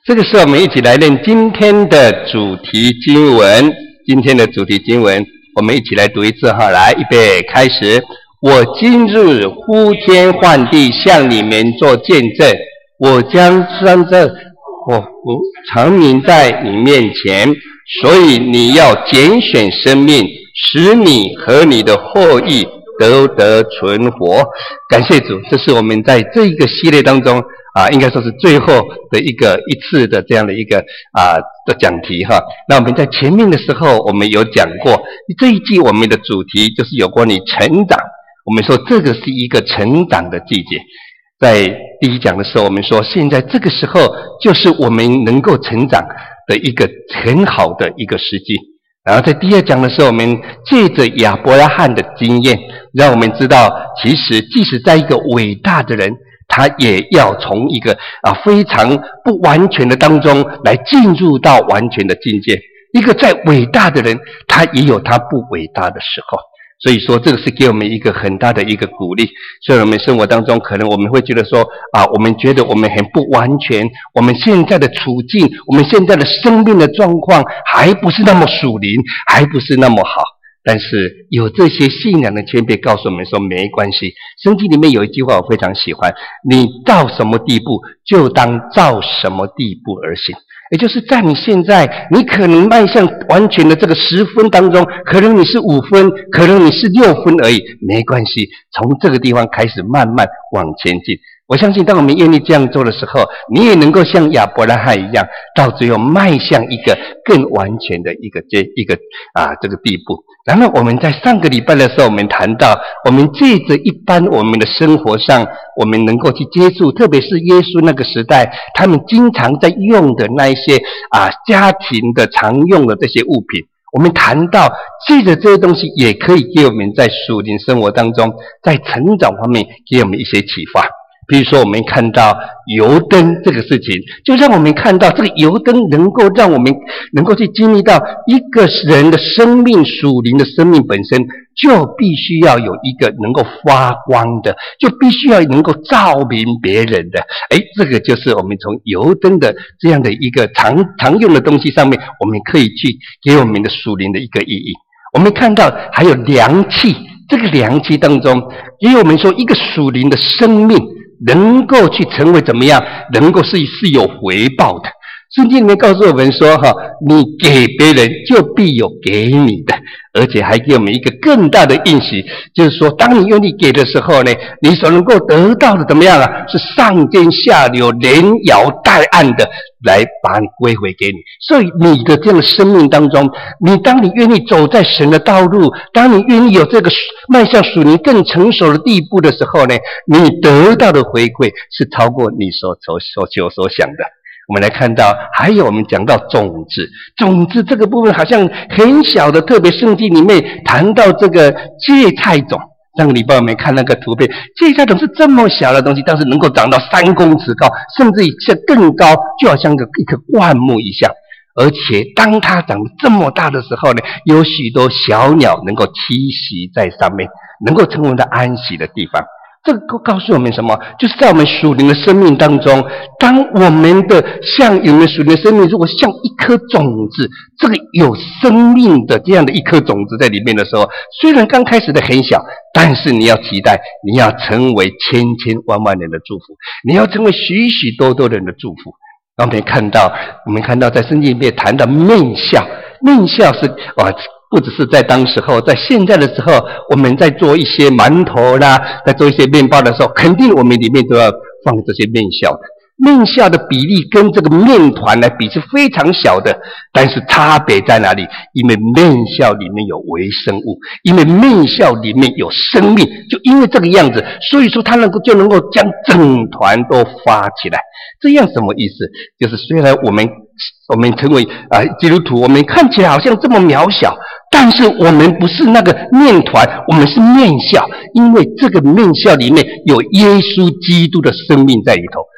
这个时候我们一起来念今天的主题经文。今天的主题经文我们一起来读一次哈，来，预备，开始。我今日呼天唤地向你们做见证，我将将这长明在你面前，所以你要拣选生命，使你和你的后裔都得存活。感谢主，这是我们在这一个系列当中应该说是最后的一次的这样的一个的讲题哈。那我们在前面的时候我们有讲过，这一季我们的主题就是有关于成长。我们说这个是一个成长的季节，在第一讲的时候我们说现在这个时候就是我们能够成长的一个很好的一个时机。然后在第二讲的时候，我们借着亚伯拉罕的经验，让我们知道其实即使在一个伟大的人，他也要从一个非常不完全的当中来进入到完全的境界。一个再伟大的人，他也有他不伟大的时候。所以说这个是给我们一个很大的一个鼓励。虽然我们生活当中可能我们会觉得说我们觉得我们很不完全，我们现在的处境，我们现在的生命的状况还不是那么属灵，还不是那么好，但是有这些信仰的谦卑告诉我们说没关系。圣经里面有一句话我非常喜欢，你到什么地步就当照什么地步而行。也就是在你现在你可能迈向完全的这个10分当中，可能你是5分，可能你是6分而已，没关系，从这个地方开始慢慢往前进。我相信当我们愿意这样做的时候，你也能够像亚伯拉罕一样，到最后迈向一个更完全的一个这个地步。然后我们在上个礼拜的时候我们谈到，我们借着一般我们的生活上我们能够去接触，特别是耶稣那个时代他们经常在用的那一些家庭的常用的这些物品，我们谈到借着这些东西也可以给我们在属灵生活当中在成长方面给我们一些启发。比如说我们看到油灯这个事情，就让我们看到这个油灯能够让我们能够去经历到一个人的生命，属灵的生命本身就必须要有一个能够发光的，就必须要能够照明别人的。这个就是我们从油灯的这样的一个常用的东西上面，我们可以去给我们的属灵的一个意义。我们看到还有凉气，这个凉气当中给我们说一个属灵的生命能够去成为怎么样，能够是有回报的。圣经里面告诉我们说你给别人就必有给你的，而且还给我们一个更大的应许，就是说当你愿意给的时候呢，你所能够得到的怎么样是上尖下流，连摇带按的来把你归回给你。所以你的这样的生命当中，当你愿意走在神的道路，当你愿意有这个迈向属灵更成熟的地步的时候呢，你得到的回馈是超过你所想的。我们来看到还有我们讲到种子这个部分好像很小的，特别圣经里面谈到这个芥菜种。上个礼拜我们看那个图片，芥菜种是这么小的东西，但是能够长到3公尺高，甚至更高，就好像一棵灌木一样。而且当它长得这么大的时候呢，有许多小鸟能够栖息在上面，能够成为我们的安息的地方。这个告诉我们什么？就是在我们属灵的生命当中，当我们的属灵的生命如果像一颗种子，这个有生命的这样的一颗种子在里面的时候，虽然刚开始的很小，但是你要期待你要成为千千万万人的祝福，你要成为许许多多人的祝福。我们看到在圣经里面谈到面笑是不只是在当时候，在现在的时候，我们在做一些馒头啦，在做一些面包的时候，肯定我们里面都要放这些面笑的。面笑的比例跟这个面团来比是非常小的，但是差别在哪里？因为面笑里面有微生物，因为面笑里面有生命，就因为这个样子，所以说它就能够将整团都发起来。这样什么意思？就是虽然我们成为基督徒，我们看起来好像这么渺小，但是我们不是那个面团，我们是面笑，因为这个面笑里面有耶稣基督的生命在里头。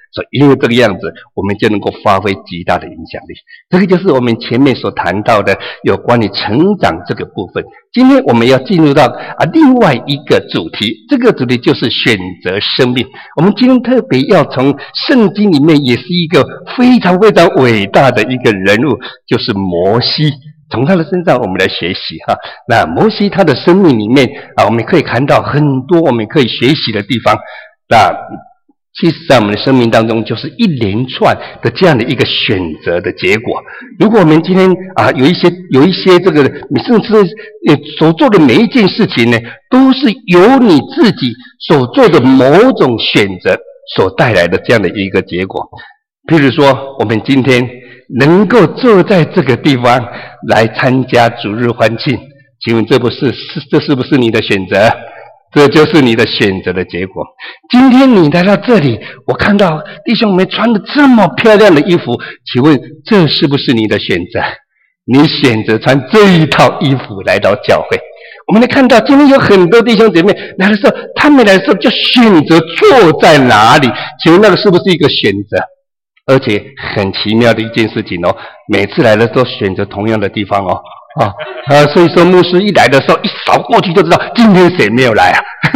所以因为这个样子，我们就能够发挥极大的影响力。这个就是我们前面所谈到的有关于成长这个部分。今天我们要进入到另外一个主题，这个主题就是选择生命。我们今天特别要从圣经里面也是一个非常非常伟大的一个人物，就是摩西。从他的身上我们来学习哈。那摩西他的生命里面我们可以看到很多我们可以学习的地方。那其实在我们的生命当中就是一连串的这样的一个选择的结果。如果我们今天有一些这个你甚至所做的每一件事情呢，都是由你自己所做的某种选择所带来的这样的一个结果。譬如说我们今天能够坐在这个地方来参加主日欢庆，请问这是不是你的选择？这就是你的选择的结果。今天你来到这里，我看到弟兄们穿的这么漂亮的衣服，请问这是不是你的选择？你选择穿这一套衣服来到教会。我们来看到今天有很多弟兄姐妹来的时候，他们来的时候就选择坐在哪里，请问那个是不是一个选择？而且很奇妙的一件事情每次来的时候选择同样的地方所以说牧师一来的时候一扫过去就知道今天谁没有来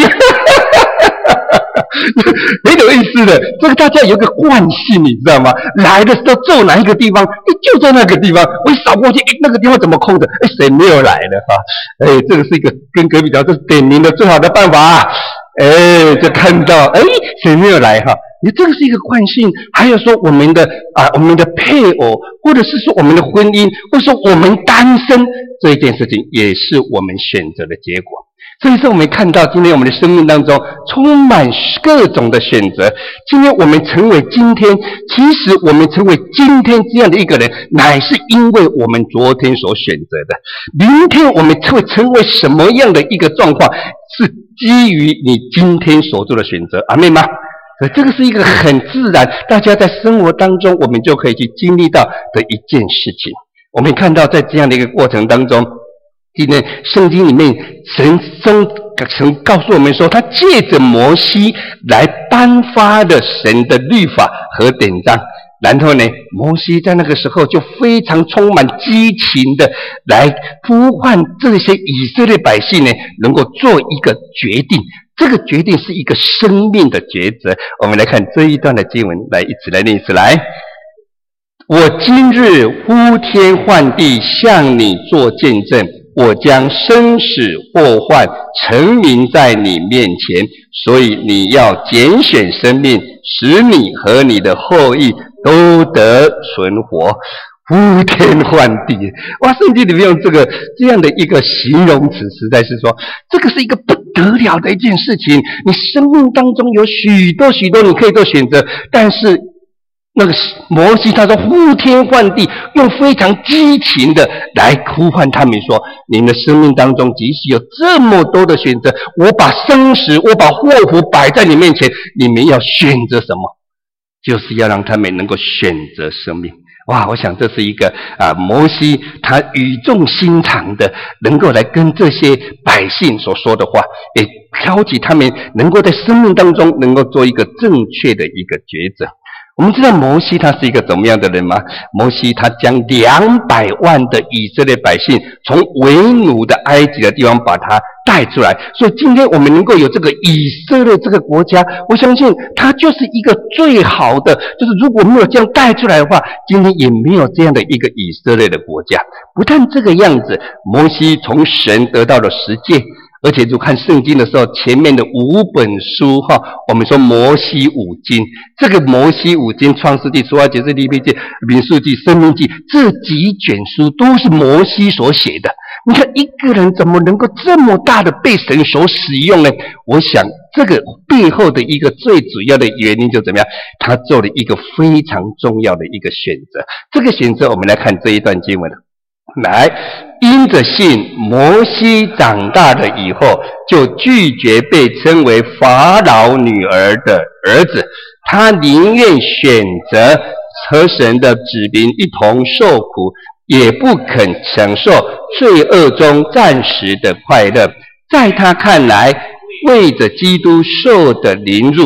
没有意思的，这个大家有个惯性，你知道吗？来的时候坐哪一个地方，就在那个地方，我一扫过去，那个地方怎么空着？谁没有来了这个是一个跟隔壁聊，这是点名的最好的办法就看到谁没有来这个是一个惯性。还有说我们的配偶，或者是说我们的婚姻，或者说我们单身这一件事情，也是我们选择的结果。所以说我们看到今天我们的生命当中充满各种的选择。今天我们成为今天，其实我们成为今天这样的一个人，乃是因为我们昨天所选择的。明天我们会成为什么样的一个状况，是基于你今天所做的选择。阿们吗？这个是一个很自然，大家在生活当中我们就可以去经历到的一件事情。我们看到在这样的一个过程当中，今天圣经里面神告诉我们说，他借着摩西来颁发了神的律法和典章。然后呢，摩西在那个时候就非常充满激情的来呼唤这些以色列百姓呢，能够做一个决定。这个决定是一个生命的抉择。我们来看这一段的经文，来一起来念一次来。我今日呼天唤地向你做见证，我将生死祸患陈明在你面前，所以你要拣选生命，使你和你的后裔都得存活。呼天唤地，哇！圣经里面用这样的一个形容词，实在是说，这个是一个不得了的一件事情。你生命当中有许多你可以做选择，但是那个摩西他说呼天唤地，用非常激情的来呼唤他们说，你们的生命当中即使有这么多的选择，我把生死，我把祸福摆在你面前，你们要选择什么？就是要让他们能够选择生命。哇，我想这是一个摩西他语重心长的能够来跟这些百姓所说的话，也挑起他们能够在生命当中能够做一个正确的一个抉择。我们知道摩西他是一个怎么样的人吗？摩西他将200万的以色列百姓从为奴的埃及的地方把他带出来，所以今天我们能够有这个以色列这个国家，我相信它就是一个最好的，就是如果没有这样带出来的话，今天也没有这样的一个以色列的国家。不但这个样子，摩西从神得到了十诫，而且就看圣经的时候，前面的5本书我们说摩西五经，这个摩西五经，创世纪、出埃及记、利未记、民数记、申命记，这几卷书都是摩西所写的。你看一个人怎么能够这么大的被神所使用呢？我想这个背后的一个最主要的原因就怎么样？他做了一个非常重要的一个选择。这个选择我们来看这一段经文。来，因着信，摩西长大了以后，就拒绝被称为法老女儿的儿子，他宁愿选择和神的子民一同受苦，也不肯承受罪恶中暂时的快乐。在他看来，为着基督受的凌辱，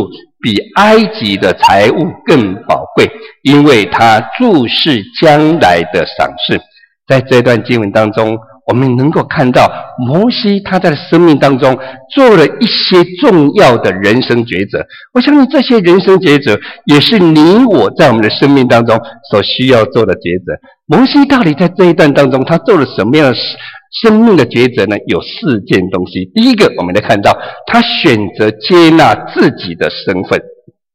比埃及的财物更宝贵，因为他注视将来的赏赐。在这段经文当中，我们能够看到摩西他在生命当中做了一些重要的人生抉择。我相信这些人生抉择也是你我在我们的生命当中所需要做的抉择。摩西到底在这一段当中他做了什么样的生命的抉择呢？有4件东西。第一个，我们来看到他选择接纳自己的身份。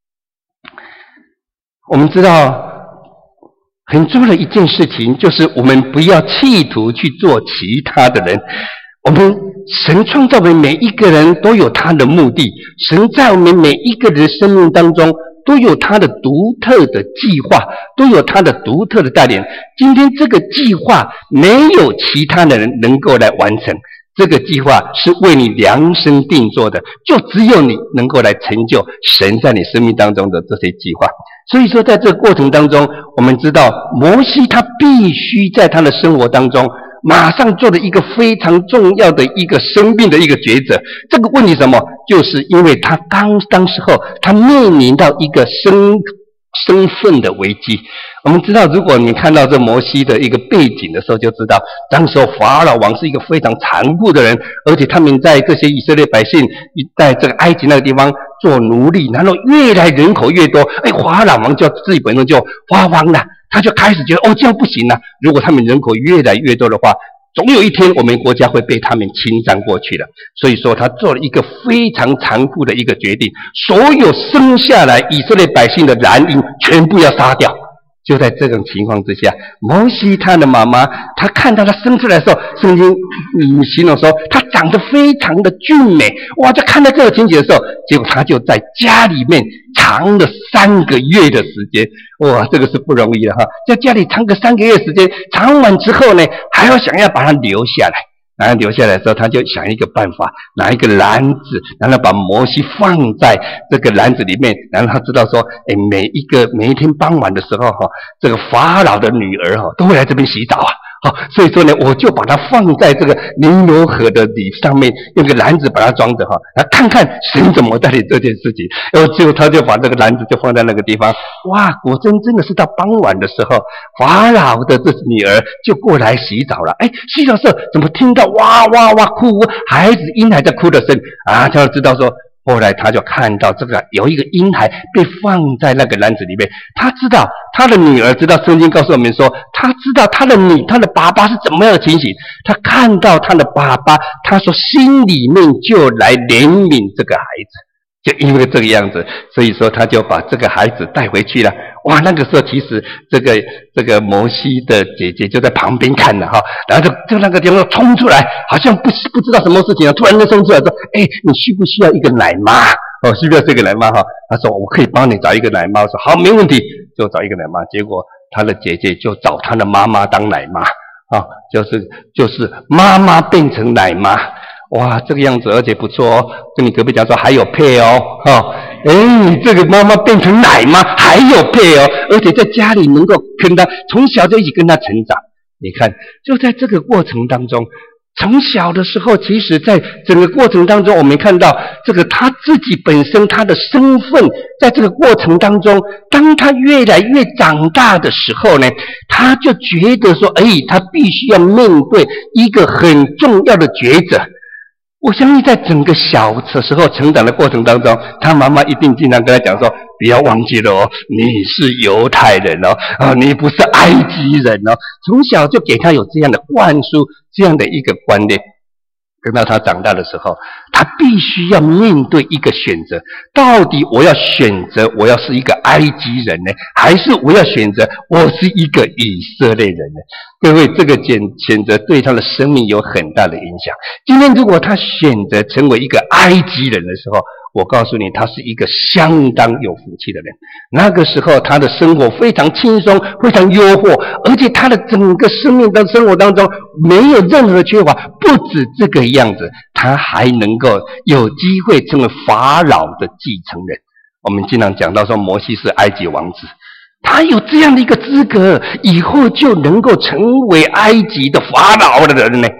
我们知道很重要的一件事情，就是我们不要企图去做其他的人。神创造我们每一个人都有他的目的，神在我们每一个人生命当中都有他的独特的计划，都有他的独特的带领。今天这个计划没有其他的人能够来完成，这个计划是为你量身定做的，就只有你能够来成就神在你生命当中的这些计划。所以说在这个过程当中，我们知道摩西他必须在他的生活当中马上做了一个非常重要的一个生命的一个抉择。这个问题什么？就是因为他当时候他面临到一个身份的危机。我们知道，如果你看到这摩西的一个背景的时候，就知道当时候法老王是一个非常残酷的人，而且他们在这些以色列百姓在这个埃及那个地方做奴隶，然后越来人口越多，法老王就自己本身就发慌了，他就开始觉得这样不行了，如果他们人口越来越多的话，总有一天我们国家会被他们侵占过去的。所以说他做了一个非常残酷的一个决定，所有生下来以色列百姓的男婴全部要杀掉。就在这种情况之下，摩西他的妈妈，他看到他生出来的时候，圣经形容说他长得非常的俊美，哇！就看到这个情节的时候，结果他就在家里面藏了3个月的时间，哇，这个是不容易的哈，在家里藏个3个月时间，藏完之后呢，还要想要把他留下来。然后留下来的时候，他就想一个办法，拿一个篮子，然后把摩西放在这个篮子里面，然后他知道说，每一天傍晚的时候这个法老的女儿都会来这边洗澡啊。所以说呢，我就把它放在这个尼罗河的上面，用个篮子把它装着来看看神怎么带领这件事情。然后最后他就把这个篮子就放在那个地方，哇，果真的是到傍晚的时候，法老的这女儿就过来洗澡了。洗澡的时候怎么听到哇哇哇哭，孩子婴孩在哭的声啊，他就知道说。后来他就看到这个有一个婴孩被放在那个篮子里面，他知道他的女儿知道，圣经告诉我们说，他知道他的爸爸是怎么样的情形，他看到他的爸爸，他说心里面就来怜悯这个孩子，就因为这个样子，所以说他就把这个孩子带回去了。哇，那个时候其实这个摩西的姐姐就在旁边看了然后就那个地方冲出来，好像不知道什么事情突然就冲出来说，你需不需要一个奶妈？需不需要这个奶妈他说我可以帮你找一个奶妈。我说好，没问题，就找一个奶妈。结果他的姐姐就找他的妈妈当奶妈就是妈妈变成奶妈。哇，这个样子，而且不错跟你隔壁讲说还有配你这个妈妈变成奶妈还有配而且在家里能够跟他从小就一起跟他成长。你看，就在这个过程当中，从小的时候，其实在整个过程当中，我们看到这个他自己本身他的身份，在这个过程当中，当他越来越长大的时候呢，他就觉得说，他必须要面对一个很重要的抉择。我相信在整个小的时候成长的过程当中，他妈妈一定经常跟他讲说，不要忘记了你是犹太人你不是埃及人从小就给他有这样的灌输，这样的一个观念。等到他长大的时候，他必须要面对一个选择，到底我要选择我要是一个埃及人呢，还是我要选择我是一个以色列人呢？各位，这个选择对他的生命有很大的影响。今天如果他选择成为一个埃及人的时候，我告诉你，他是一个相当有福气的人。那个时候他的生活非常轻松，非常诱惑，而且他的整个生活当中没有任何的缺乏。不止这个样子，他还能够有机会成为法老的继承人。我们经常讲到说，摩西是埃及王子，他有这样的一个资格，以后就能够成为埃及的法老的人呢。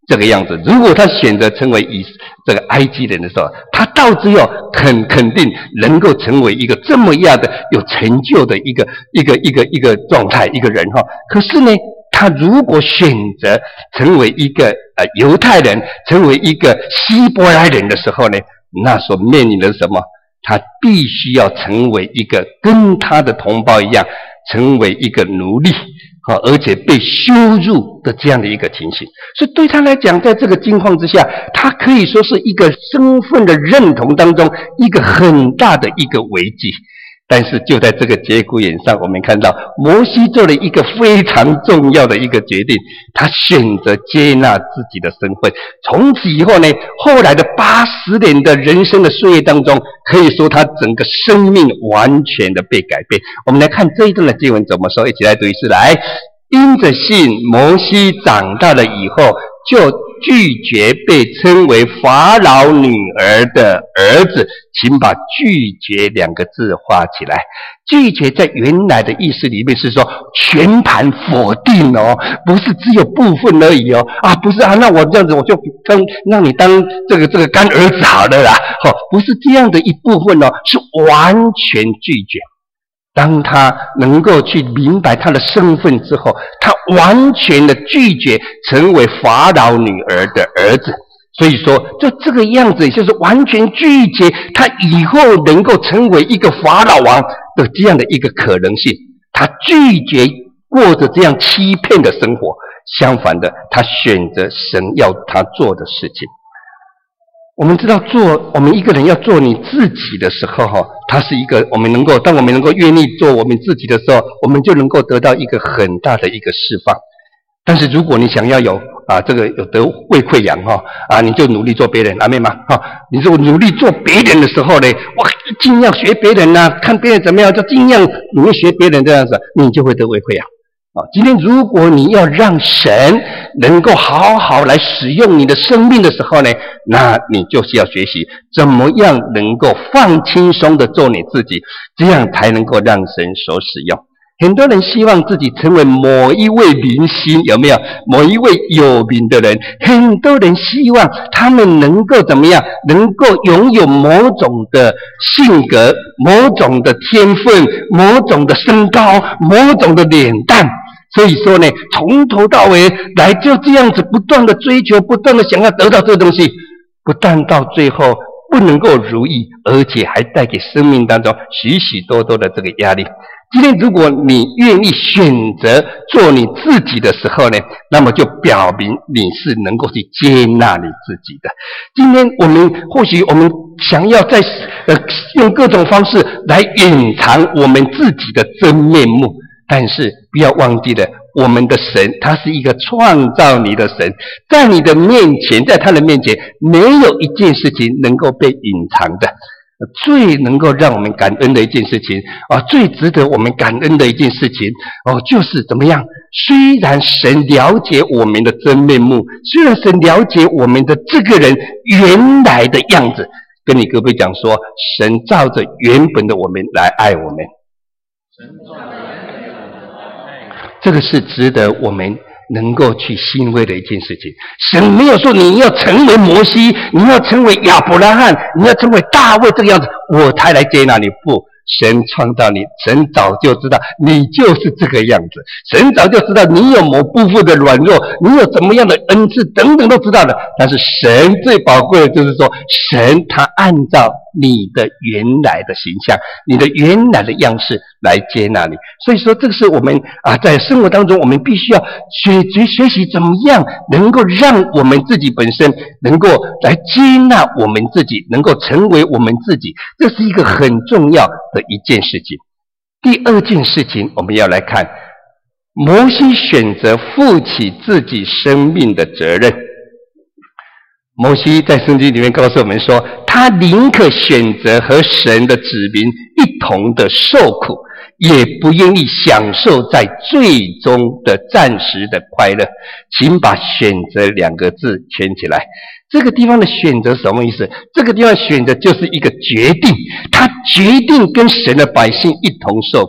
这个样子。如果他选择成为这个埃及人的时候，他到最后肯定能够成为一个这么样的有成就的一个状态一个人哈。可是呢，他如果选择成为一个犹太人，成为一个希伯来人的时候呢，那所面临的是什么？他必须要成为一个跟他的同胞一样，成为一个奴隶，而且被羞辱的这样的一个情形。所以对他来讲，在这个境况之下，他可以说是一个身份的认同当中一个很大的一个危机。但是就在这个节骨眼上，我们看到摩西做了一个非常重要的一个决定，他选择接纳自己的身份。从此以后呢，后来的80年的人生的岁月当中，可以说他整个生命完全的被改变。我们来看这一段的经文怎么说，一起来读一次来。因着信，摩西长大了以后，就拒绝被称为法老女儿的儿子。请把拒绝2个字画起来。拒绝在原来的意思里面是说全盘否定哦，不是只有部分而已哦。不是那我这样子我就让你当这个干儿子好了啦。不是这样的一部分哦，是完全拒绝。当他能够去明白他的身份之后，他完全的拒绝成为法老女儿的儿子。所以说就这个样子，也就是完全拒绝他以后能够成为一个法老王的这样的一个可能性。他拒绝过着这样欺骗的生活，相反的，他选择神要他做的事情。我们知道我们一个人要做你自己的时候它是一个当我们能够愿意做我们自己的时候，我们就能够得到一个很大的一个释放。但是如果你想要有得胃溃疡你就努力做别人，阿们吗？你如果努力做别人的时候呢，尽量学别人看别人怎么样就尽量努力学别人这样子，你就会得胃溃疡。今天如果你要让神能够好好来使用你的生命的时候呢，那你就是要学习怎么样能够放轻松的做你自己，这样才能够让神所使用。很多人希望自己成为某一位明星，有没有？某一位有名的人，很多人希望他们能够怎么样？能够拥有某种的性格、某种的天分、某种的身高、某种的脸蛋。所以说呢，从头到尾来就这样子不断的追求，不断的想要得到这个东西，不但到最后不能够如意，而且还带给生命当中许许多多的这个压力。今天如果你愿意选择做你自己的时候呢，那么就表明你是能够去接纳你自己的。今天或许我们想要在用各种方式来隐藏我们自己的真面目，但是不要忘记了，我们的神他是一个创造你的神，在你的面前，在他的面前，没有一件事情能够被隐藏的。最能够让我们感恩的一件事情最值得我们感恩的一件事情就是怎么样？虽然神了解我们的真面目，虽然神了解我们的这个人原来的样子，跟你各位讲说，神照着原本的我们来爱我们。这个是值得我们能够去欣慰的一件事情。神没有说你要成为摩西，你要成为亚伯拉罕，你要成为大卫这个样子我才来接纳你。不，神创造你，神早就知道你就是这个样子，神早就知道你有某部分的软弱，你有怎么样的恩赐等等都知道的。但是神最宝贵的就是说，神他按照你的原来的形象，你的原来的样式来接纳你。所以说这个是我们在生活当中我们必须要学习怎么样能够让我们自己本身能够来接纳我们自己，能够成为我们自己，这是一个很重要的一件事情。第二件事情我们要来看，摩西选择负起自己生命的责任。摩西在圣经里面告诉我们说，他宁可选择和神的子民一同的受苦，也不愿意享受在最终的暂时的快乐。请把选择2个字圈起来。这个地方的选择什么意思？这个地方选择就是一个决定，他决定跟神的百姓一同受苦。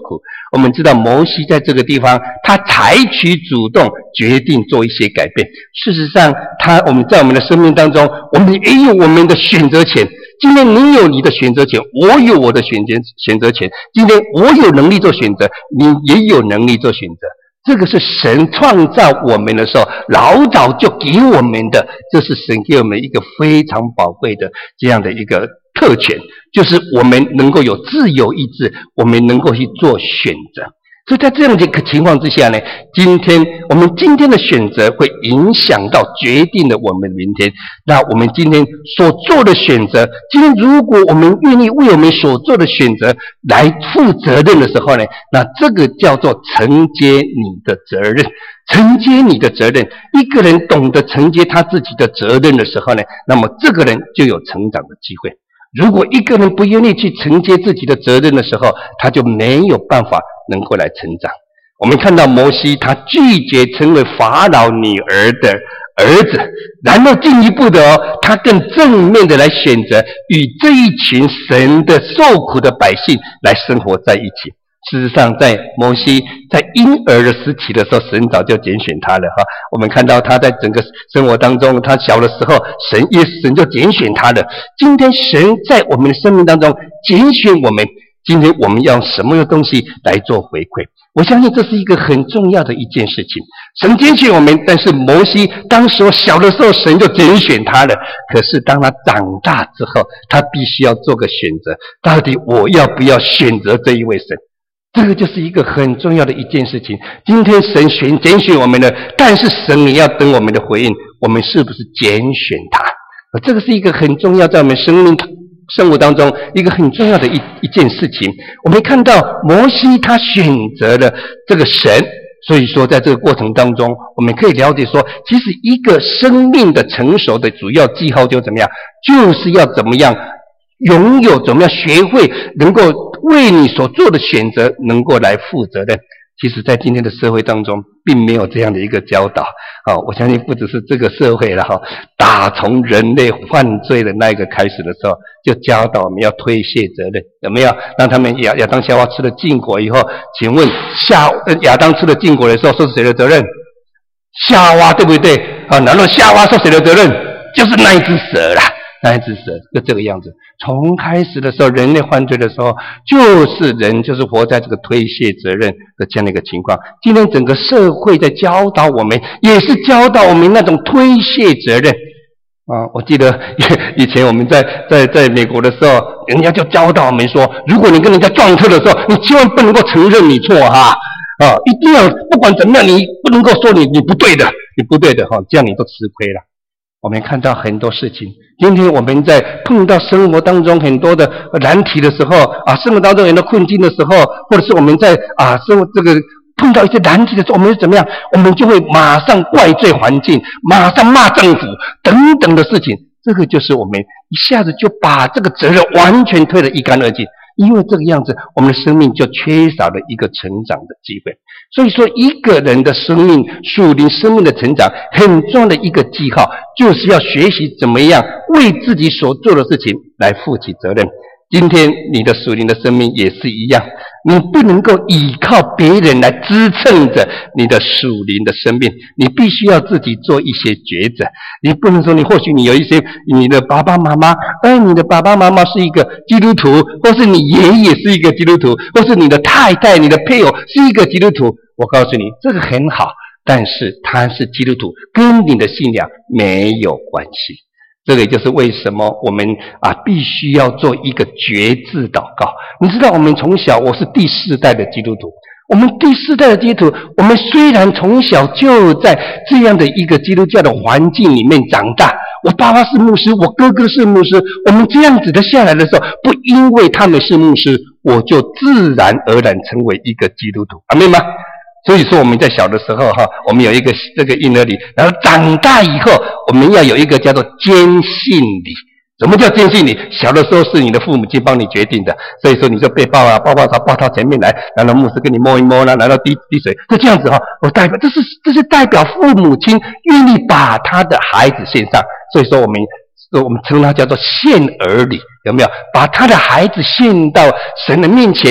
我们知道摩西在这个地方，他采取主动，决定做一些改变。事实上，我们在我们的生命当中，我们也有我们的选择权。今天你有你的选择权，我有我的选择权。今天我有能力做选择，你也有能力做选择。这个是神创造我们的时候老早就给我们的，这是神给我们一个非常宝贵的这样的一个特权，就是我们能够有自由意志，我们能够去做选择。所以在这样的一个情况之下呢，我们今天的选择会影响到决定了我们明天。那我们今天所做的选择，今天如果我们愿意为我们所做的选择来负责任的时候呢，那这个叫做承接你的责任。承接你的责任，一个人懂得承接他自己的责任的时候呢，那么这个人就有成长的机会。如果一个人不愿意去承接自己的责任的时候，他就没有办法能够来成长。我们看到摩西他拒绝成为法老女儿的儿子，然后进一步的他更正面的来选择与这一群神的受苦的百姓来生活在一起。事实上，在摩西在婴儿的时期的时候，神早就拣选他了哈。我们看到他在整个生活当中，他小的时候，神就拣选他了。今天神在我们的生命当中拣选我们，今天我们要用什么样的东西来做回馈？我相信这是一个很重要的一件事情。神拣选我们，但是摩西当时小的时候，神就拣选他了。可是当他长大之后，他必须要做个选择，到底我要不要选择这一位神？这个就是一个很重要的一件事情。今天神拣选我们了，但是神也要等我们的回应，我们是不是拣选他？这个是一个很重要，在我们生活当中一个很重要的一件事情。我们看到摩西他选择了这个神，所以说在这个过程当中，我们可以了解说，其实一个生命的成熟的主要记号就怎么样，就是要怎么样拥有，怎么样学会能够为你所做的选择能够来负责任。其实在今天的社会当中并没有这样的一个教导。我相信不只是这个社会了打从人类犯罪的那一个开始的时候，就教导我们要推卸责任，有没有？让他们亚当夏娃吃了禁果以后，请问亚当吃了禁果的时候，说是谁的责任？夏娃，对不对？难道夏娃说谁的责任？就是那一只蛇啦。那一只蛇就这个样子。从开始的时候，人类犯罪的时候，就是活在这个推卸责任的这样的一个情况。今天整个社会在教导我们，也是教导我们那种推卸责任。我记得以前我们在美国的时候，人家就教导我们说，如果你跟人家撞车的时候，你千万不能够承认你错一定要不管怎么样，你不能够说你不对的，这样你都吃亏了。我们看到很多事情，今天我们在碰到生活当中很多的难题的时候生活当中很多困境的时候，或者是我们在生活这个碰到一些难题的时候，我们是怎么样？我们就会马上怪罪环境，马上骂政府等等的事情。这个就是我们一下子就把这个责任完全推得一干二净。因为这个样子，我们的生命就缺少了一个成长的机会。所以说，一个人的生命，属灵生命的成长，很重要的一个记号，就是要学习怎么样为自己所做的事情来负起责任。今天你的属灵的生命也是一样，你不能够依靠别人来支撑着你的属灵的生命，你必须要自己做一些抉择。你不能说或许你有一些你的爸爸妈妈，你的爸爸妈妈是一个基督徒，或是你爷爷是一个基督徒，或是你的太太、你的配偶是一个基督徒。我告诉你，这个很好，但是他是基督徒，跟你的信仰没有关系。这个就是为什么我们必须要做一个决志祷告。你知道我们从小，我是第4代的基督徒，我们第4代的基督徒，我们虽然从小就在这样的一个基督教的环境里面长大，我爸爸是牧师，我哥哥是牧师，我们这样子的下来的时候，不因为他们是牧师，我就自然而然成为一个基督徒，阿们吗？所以说我们在小的时候我们有一个这个婴儿礼，然后长大以后我们要有一个叫做坚信礼。什么叫坚信礼？小的时候是你的父母亲帮你决定的，所以说你就被抱到前面来，然后牧师给你摸一摸啦，然后滴水，就这样子我代表这是代表父母亲愿意把他的孩子献上，所以说我们称它叫做献儿礼，有没有？把他的孩子献到神的面前。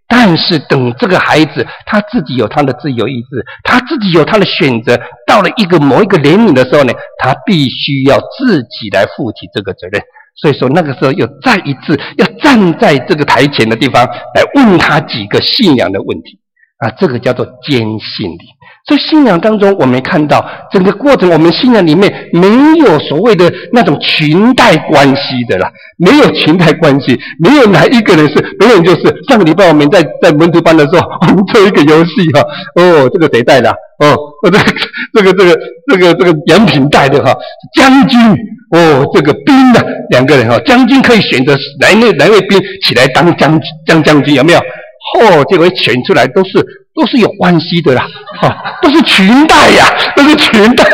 但是等这个孩子他自己有他的自由意志，他自己有他的选择，到了某一个年龄的时候呢，他必须要自己来负起这个责任。所以说那个时候又再一次要站在这个台前的地方来问他几个信仰的问题啊，这个叫做坚信力。所以信仰当中我们看到整个过程，我们信仰里面没有所谓的那种裙带关系的啦，没有裙带关系，没有哪一个人是，没有人就是上个礼拜我们在门徒班的时候，我们做一个游戏哈，这个谁带的这个杨品带的哈，将军这个兵的两个人哈，将军可以选择哪位兵起来当将军，有没有？结果选出来都是有关系的啦，都是裙带呀，都是裙带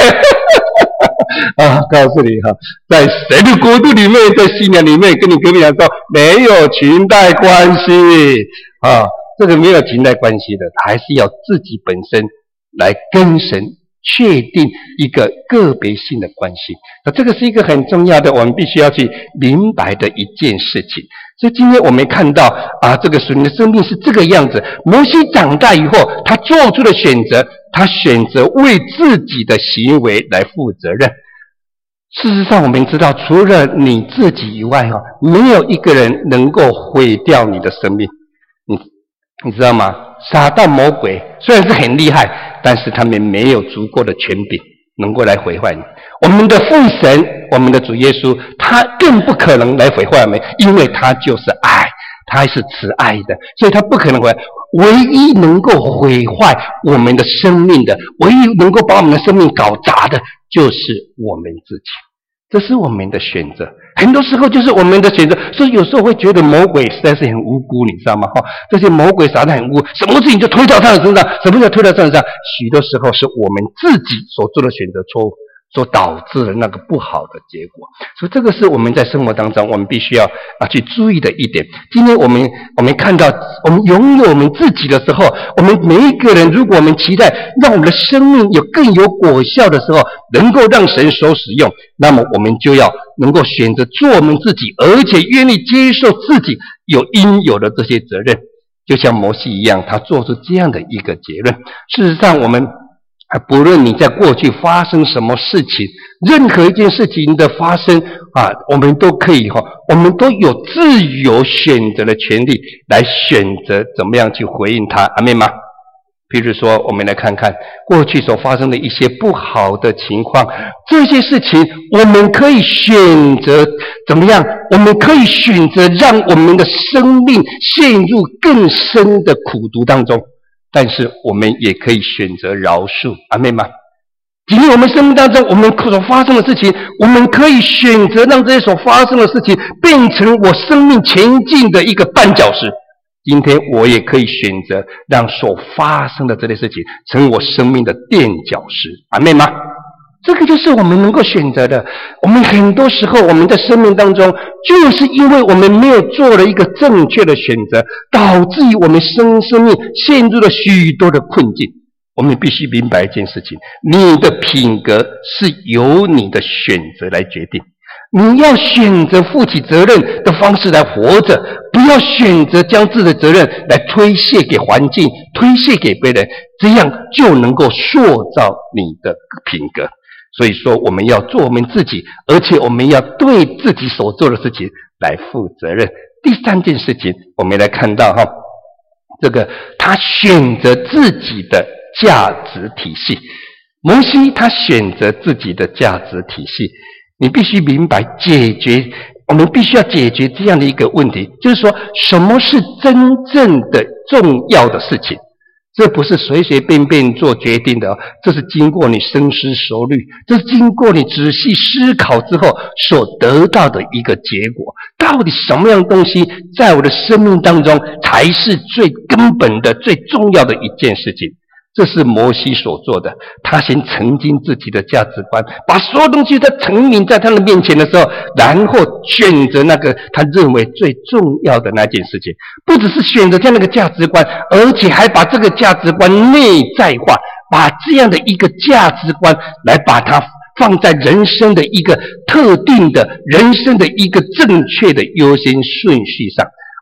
告诉你在神的国度里面，在信仰里面，跟你隔壁人说没有裙带关系这个没有裙带关系的，还是要自己本身来跟神确定一个个别性的关系。这个是一个很重要的，我们必须要去明白的一件事情。所以今天我们看到这个属灵的生命是这个样子。摩西长大以后，他做出了选择，他选择为自己的行为来负责任。事实上我们知道，除了你自己以外没有一个人能够毁掉你的生命。你知道吗？撒旦魔鬼虽然是很厉害，但是他们没有足够的权柄能够来毁坏你。我们的父神，我们的主耶稣，他更不可能来毁坏我们，因为他就是爱，他是慈爱的，所以他不可能毁坏。唯一能够毁坏我们的生命的，唯一能够把我们的生命搞砸的，就是我们自己。这是我们的选择，很多时候就是我们的选择。所以有时候会觉得魔鬼实在是很无辜，你知道吗？这些魔鬼撒旦很无辜，什么事情就推到他的身上。什么叫推到他的身上？许多时候是我们自己所做的选择错误，所导致的那个不好的结果。所以这个是我们在生活当中我们必须要去注意的一点。今天我们看到我们拥有我们自己的时候，我们每一个人，如果我们期待让我们的生命更有果效的时候，能够让神所使用，那么我们就要能够选择做我们自己，而且愿意接受自己有应有的这些责任。就像摩西一样，他做出这样的一个结论。事实上我们不论你在过去发生什么事情，任何一件事情的发生我们都可以我们都有自由选择的权利来选择怎么样去回应它。阿们吗？比如说我们来看看过去所发生的一些不好的情况，这些事情我们可以选择怎么样？我们可以选择让我们的生命陷入更深的苦毒当中，但是我们也可以选择饶恕。阿们吗？今天我们生命当中我们所发生的事情，我们可以选择让这些所发生的事情变成我生命前进的一个绊脚石。今天我也可以选择让所发生的这类事情成我生命的垫脚石。阿们吗？这个就是我们能够选择的。我们很多时候我们在生命当中，就是因为我们没有做了一个正确的选择，导致于我们生命陷入了许多的困境。我们必须明白一件事情，你的品格是由你的选择来决定。你要选择负起责任的方式来活着，不要选择将自己的责任来推卸给环境，推卸给别人，这样就能够塑造你的品格。所以说我们要做我们自己，而且我们要对自己所做的事情来负责任。第三件事情我们来看到这个他选择自己的价值体系。摩西他选择自己的价值体系，你必须明白我们必须要解决这样的一个问题，就是说什么是真正的重要的事情。这不是随随便便做决定的这是经过你深思熟虑，这是经过你仔细思考之后所得到的一个结果。到底什么样的东西在我的生命当中才是最根本的最重要的一件事情。这是摩西所做的，他先澄清自己的价值观，把所有东西在澄明在他的面前的时候，然后选择那个他认为最重要的那件事情。不只是选择这样的一个价值观，而且还把这个价值观内在化，把这样的一个价值观来把它放在人生的一个特定的人生的一个正确的优先顺序上。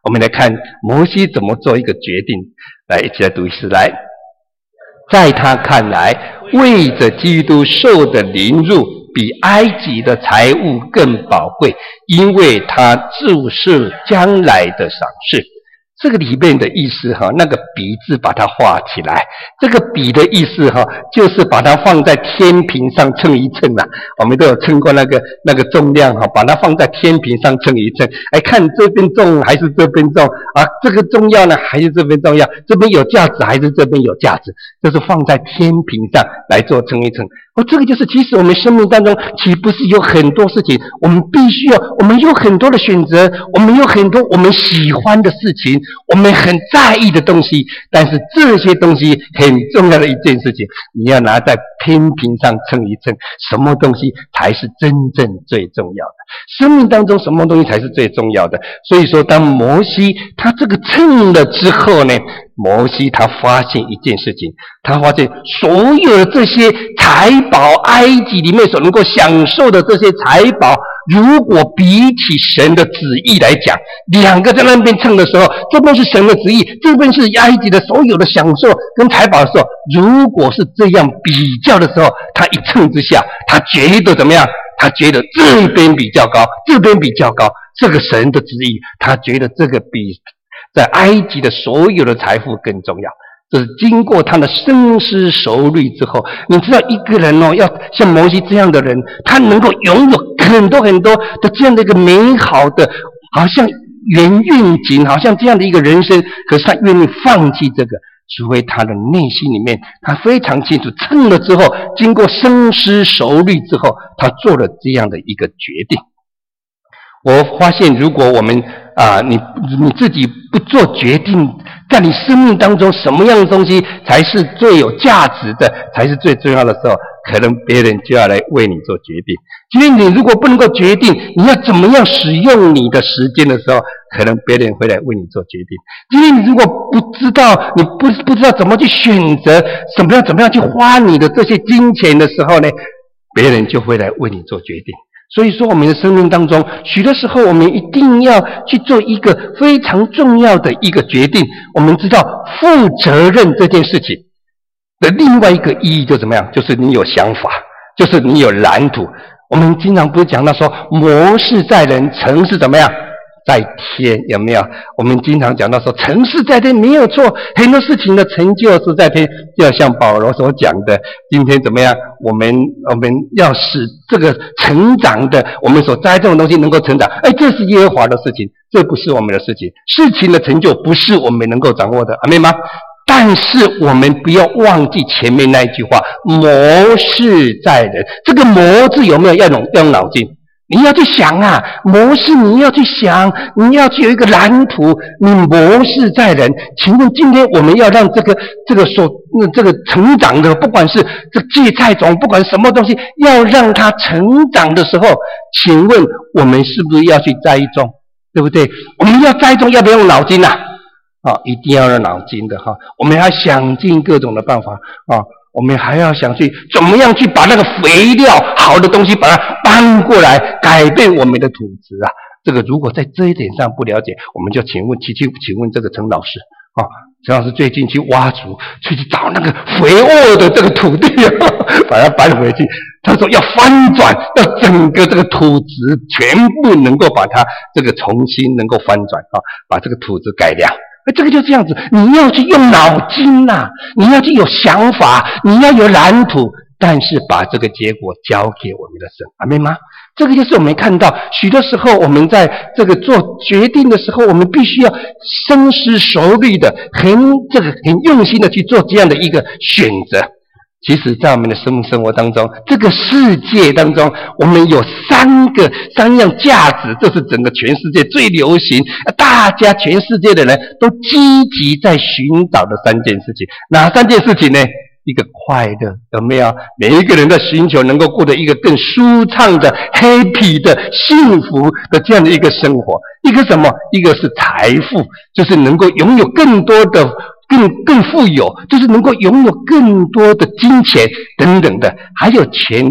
我们来看摩西怎么做一个决定，来一起来读一次。来，在他看来，为着基督受的凌辱比埃及的财物更宝贵，因为他注视将来的赏赐。这个里面的意思那个比字把它画起来，这个比的意思就是把它放在天平上称一称啦。我们都有称过那个重量把它放在天平上称一称，看这边重还是这边重啊？这个重要呢还是这边重要？这边有价值还是这边有价值？就是放在天平上来做称一称。这个就是其实我们生命当中岂不是有很多事情我们必须要，我们有很多的选择，我们有很多我们喜欢的事情，我们很在意的东西，但是这些东西很重要的一件事情，你要拿在天平上称一称，什么东西才是真正最重要的？生命当中什么东西才是最重要的？所以说当摩西他这个称了之后呢，摩西他发现一件事情，他发现所有的这些财宝，埃及里面所能够享受的这些财宝，如果比起神的旨意来讲，两个在那边称的时候，这边是神的旨意，这边是埃及的所有的享受跟财宝的时候，如果是这样比较的时候，他一称之下，他觉得怎么样？他觉得这边比较高，这边比较高，这个神的旨意，他觉得这个比在埃及的所有的财富更重要。这是经过他的深思熟虑之后，你知道一个人要像摩西这样的人，他能够拥有很多很多的这样的一个美好的，好像远愿景，好像这样的一个人生，可是他愿意放弃这个，除非他的内心里面他非常清楚，称了之后，经过深思熟虑之后，他做了这样的一个决定。我发现如果我们你自己不做决定，在你生命当中什么样的东西才是最有价值的，才是最重要的时候，可能别人就要来为你做决定。因为你如果不能够决定你要怎么样使用你的时间的时候，可能别人会来为你做决定。因为你如果不知道，你不知道怎么去选择，怎么样去花你的这些金钱的时候呢，别人就会来为你做决定。所以说我们的生命当中，许多时候我们一定要去做一个非常重要的一个决定。我们知道负责任这件事情的另外一个意义就怎么样？就是你有想法，就是你有蓝图。我们经常不是讲到说谋事在人，成事怎么样？在天，有没有？我们经常讲到说成事在天，没有错，很多事情的成就是在天。就像保罗所讲的，今天怎么样？我们要使这个成长的，我们所栽种的东西能够成长，这是耶和华的事情，这不是我们的事情。事情的成就不是我们能够掌握的，阿们吗？但是我们不要忘记前面那一句话，谋事在人。这个谋字有没有要用脑筋？你要去想啊，谋事你要去想，你要去有一个蓝图，你谋事在人。请问今天我们要让这个成长的，不管是这芥菜种，不管什么东西，要让它成长的时候，请问我们是不是要去栽种？对不对？我们要栽种，要不要用脑筋啊？一定要用脑筋的我们要想尽各种的办法我们还要想去怎么样去把那个肥料好的东西把它搬过来，改变我们的土质啊。这个如果在这一点上不了解，我们就请问这个陈老师陈老师最近去挖土，去找那个肥沃的这个土地把它搬回去。他说要翻转，要整个这个土质全部能够把它这个重新能够翻转把这个土质改良。这个就这样子，你要去用脑筋你要去有想法，你要有蓝图，但是把这个结果交给我们的神，阿们吗？这个就是我们看到许多时候我们在这个做决定的时候，我们必须要深思熟虑的，很用心的去做这样的一个选择。其实在我们的生活当中，这个世界当中，我们有三样价值，这是整个全世界最流行，大家全世界的人都积极在寻找的三件事情。哪三件事情呢？一个快乐，有没有？每一个人在寻求能够过得一个更舒畅的 happy 的幸福的这样的一个生活。一个什么？一个是财富，就是能够拥有更多的更富有，就是能够拥有更多的金钱等等的。还有权利，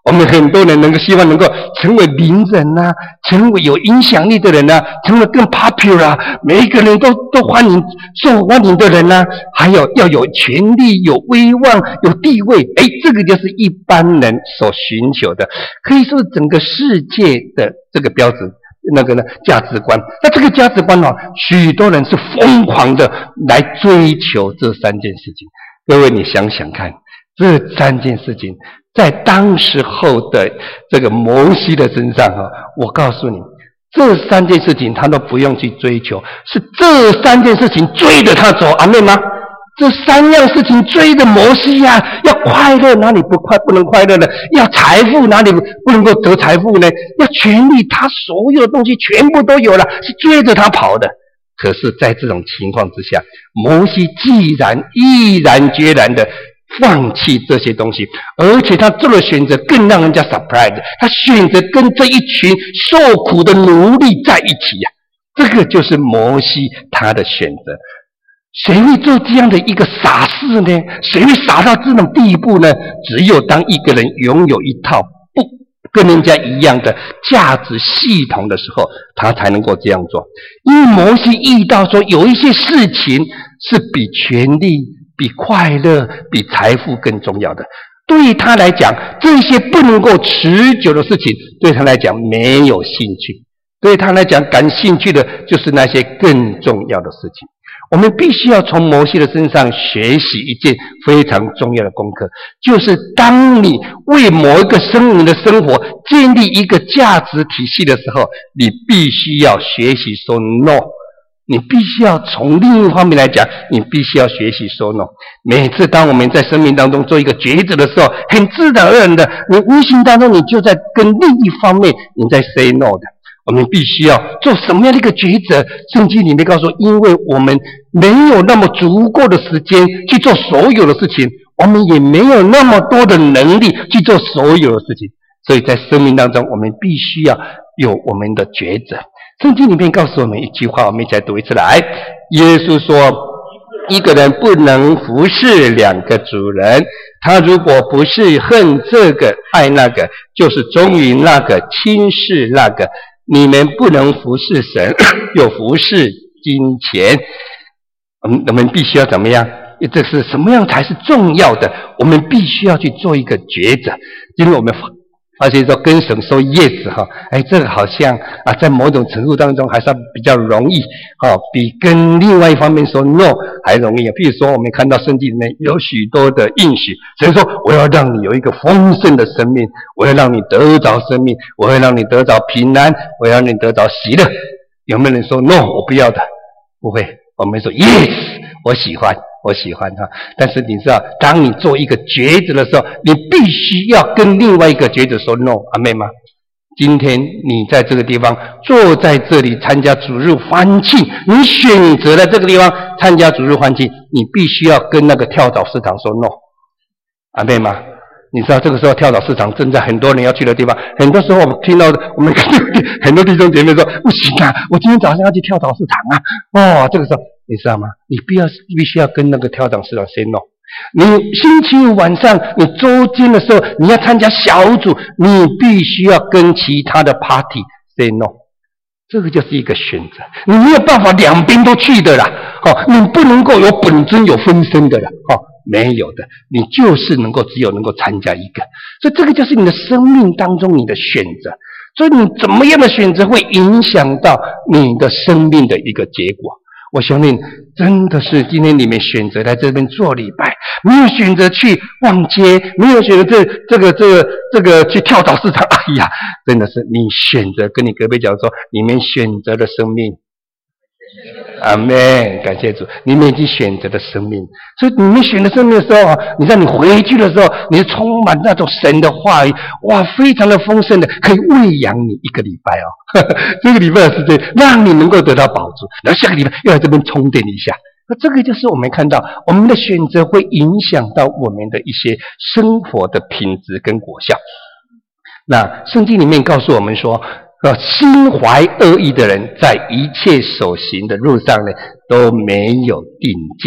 我们很多人希望能够成为名人啊，成为有影响力的人啊，成为更 popular， 每一个人都受欢迎的人啊，还有要有权力、有威望、有地位。这个就是一般人所寻求的，可以说是整个世界的这个标准。价值观，那这个价值观许多人是疯狂的来追求这三件事情。各位，你想想看，这三件事情在当时候的这个摩西的身上我告诉你，这三件事情他都不用去追求，是这三件事情追着他走。阿们吗？这三样事情追着摩西呀，要快乐哪里不能快乐呢？要财富哪里不能够得财富呢？要权利，他所有的东西全部都有了，是追着他跑的。可是在这种情况之下，摩西毅然决然的放弃这些东西，而且他做了选择更让人家 surprise， 他选择跟这一群受苦的奴隶在一起呀。这个就是摩西他的选择。谁会做这样的一个傻事呢？谁会傻到这种地步呢？只有当一个人拥有一套不跟人家一样的价值系统的时候，他才能够这样做。因为摩西遇到说有一些事情是比权力、比快乐、比财富更重要的，对他来讲，这些不能够持久的事情对他来讲没有兴趣，对他来讲感兴趣的就是那些更重要的事情。我们必须要从摩西的身上学习一件非常重要的功课，就是当你为某一个生命的生活建立一个价值体系的时候，你必须要学习说 no。 你必须要从另一方面来讲，你必须要学习说 no。 每次当我们在生命当中做一个抉择的时候，很自然而然的，你无形当中你就在跟另一方面你在 say no 的。我们必须要做什么样的一个抉择？圣经里面告诉我，因为我们没有那么足够的时间去做所有的事情，我们也没有那么多的能力去做所有的事情，所以在生命当中我们必须要有我们的抉择。圣经里面告诉我们一句话，我们一起来读一次来。耶稣说，一个人不能服侍两个主人，他如果不是恨这个爱那个，就是忠于那个轻视那个。你们不能服侍神又服侍金钱。我们必须要怎么样？这是什么样才是重要的？我们必须要去做一个抉择。因为我们发现说跟神说 yes 这个好像在某种程度当中还是比较容易比跟另外一方面说 no 还容易。譬如说我们看到圣经里面有许多的应许，神说我要让你有一个丰盛的生命，我要让你得着生命，我会让你得着平安，我要让你得着喜乐。有没有人说 no 我不要的？不会，我们说 yes 我喜欢但是你知道，当你做一个抉择的时候，你必须要跟另外一个抉择说 no。 阿妹吗？今天你在这个地方坐在这里参加主日欢庆，你选择了这个地方参加主日欢庆，你必须要跟那个跳蚤市场说 no。 阿妹吗？你知道这个时候跳蚤市场正在很多人要去的地方，很多时候我们听到我们很多弟兄姐妹说不行啊，我今天早上要去跳蚤市场啊。这个时候你知道吗？你必须要跟那个跳蚤市场 say no。 你星期五晚上你周间的时候你要参加小组，你必须要跟其他的 party say no。 这个就是一个选择，你没有办法两边都去的啦。你不能够有本尊有分身的啦。没有的，你就是只有能够参加一个。所以这个就是你的生命当中你的选择。所以你怎么样的选择会影响到你的生命的一个结果。我相信真的是今天你们选择在这边做礼拜，没有选择去逛街，没有选择这个去跳蚤市场，哎呀，真的是你选择跟你隔壁讲说，你们选择的生命。阿们，感谢主，你们已经选择了生命。所以你们选择生命的时候你在你回去的时候，你是充满那种神的话语，哇，非常的丰盛的，可以喂养你一个礼拜这个礼拜的时间让你能够得到饱足，然后下个礼拜又来这边充电一下。那这个就是我们看到我们的选择会影响到我们的一些生活的品质跟果效。那圣经里面告诉我们说，心怀恶意的人在一切所行的路上呢都没有定见。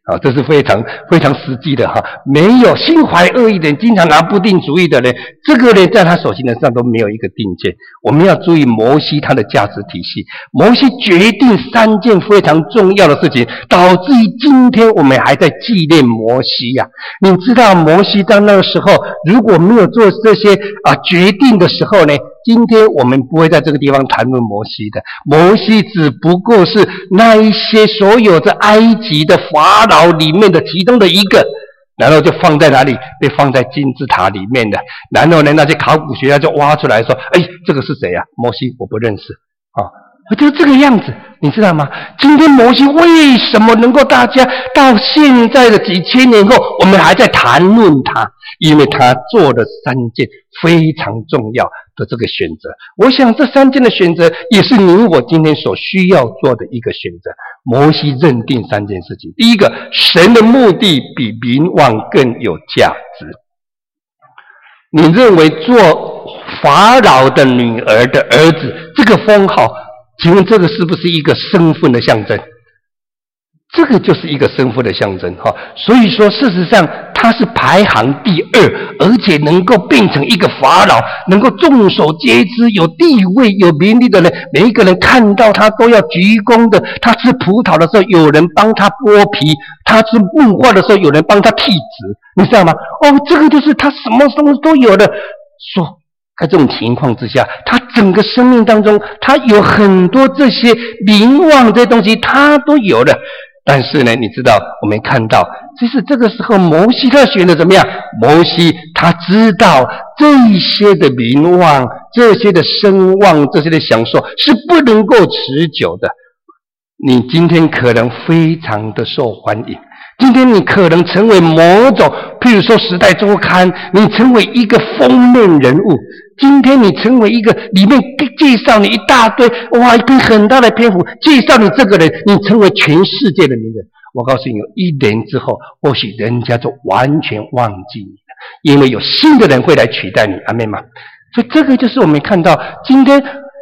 这是非常非常实际的哈，没有心怀恶意的人，经常拿不定主意的人，这个人在他所行的上都没有一个定见。我们要注意摩西他的价值体系，摩西决定3件非常重要的事情，导致于今天我们还在纪念摩西呀。你知道摩西到那个时候如果没有做这些决定的时候呢，今天我们不会在这个地方谈论摩西的。摩西只不过是那一些所有的埃及的法老里面的其中的一个，然后就放在哪里？被放在金字塔里面的。然后呢，那些考古学家就挖出来说：“这个是谁啊？摩西，我不认识。”就这个样子，你知道吗？今天摩西为什么能够大家到现在的几千年后，我们还在谈论他？因为他做了3件非常重要的这个选择。我想这3件的选择也是你我今天所需要做的一个选择。摩西认定3件事情：第一个，神的目的比名望更有价值。你认为做法老的女儿的儿子这个封号，请问这个是不是一个身份的象征？这个就是一个身份的象征哈。所以说事实上他是排行第2，而且能够变成一个法老，能够众所皆知，有地位有名利的人，每一个人看到他都要鞠躬的。他吃葡萄的时候有人帮他剥皮，他吃木瓜的时候有人帮他剔纸，你知道吗？这个就是他什么东西都有的。说在这种情况之下，他整个生命当中他有很多这些名望这些东西他都有了。但是呢，你知道我们看到其实这个时候摩西他选的怎么样？摩西他知道这一些的名望，这些的声望，这些的享受是不能够持久的。你今天可能非常的受欢迎，今天你可能成为某种，譬如说《时代周刊》，你成为一个封面人物。今天你成为一个里面介绍你一大堆，一篇很大的篇幅介绍你这个人，你成为全世界的名人。我告诉你，1年之后，或许人家就完全忘记你了，因为有新的人会来取代你。阿们吗？所以这个就是我们看到今天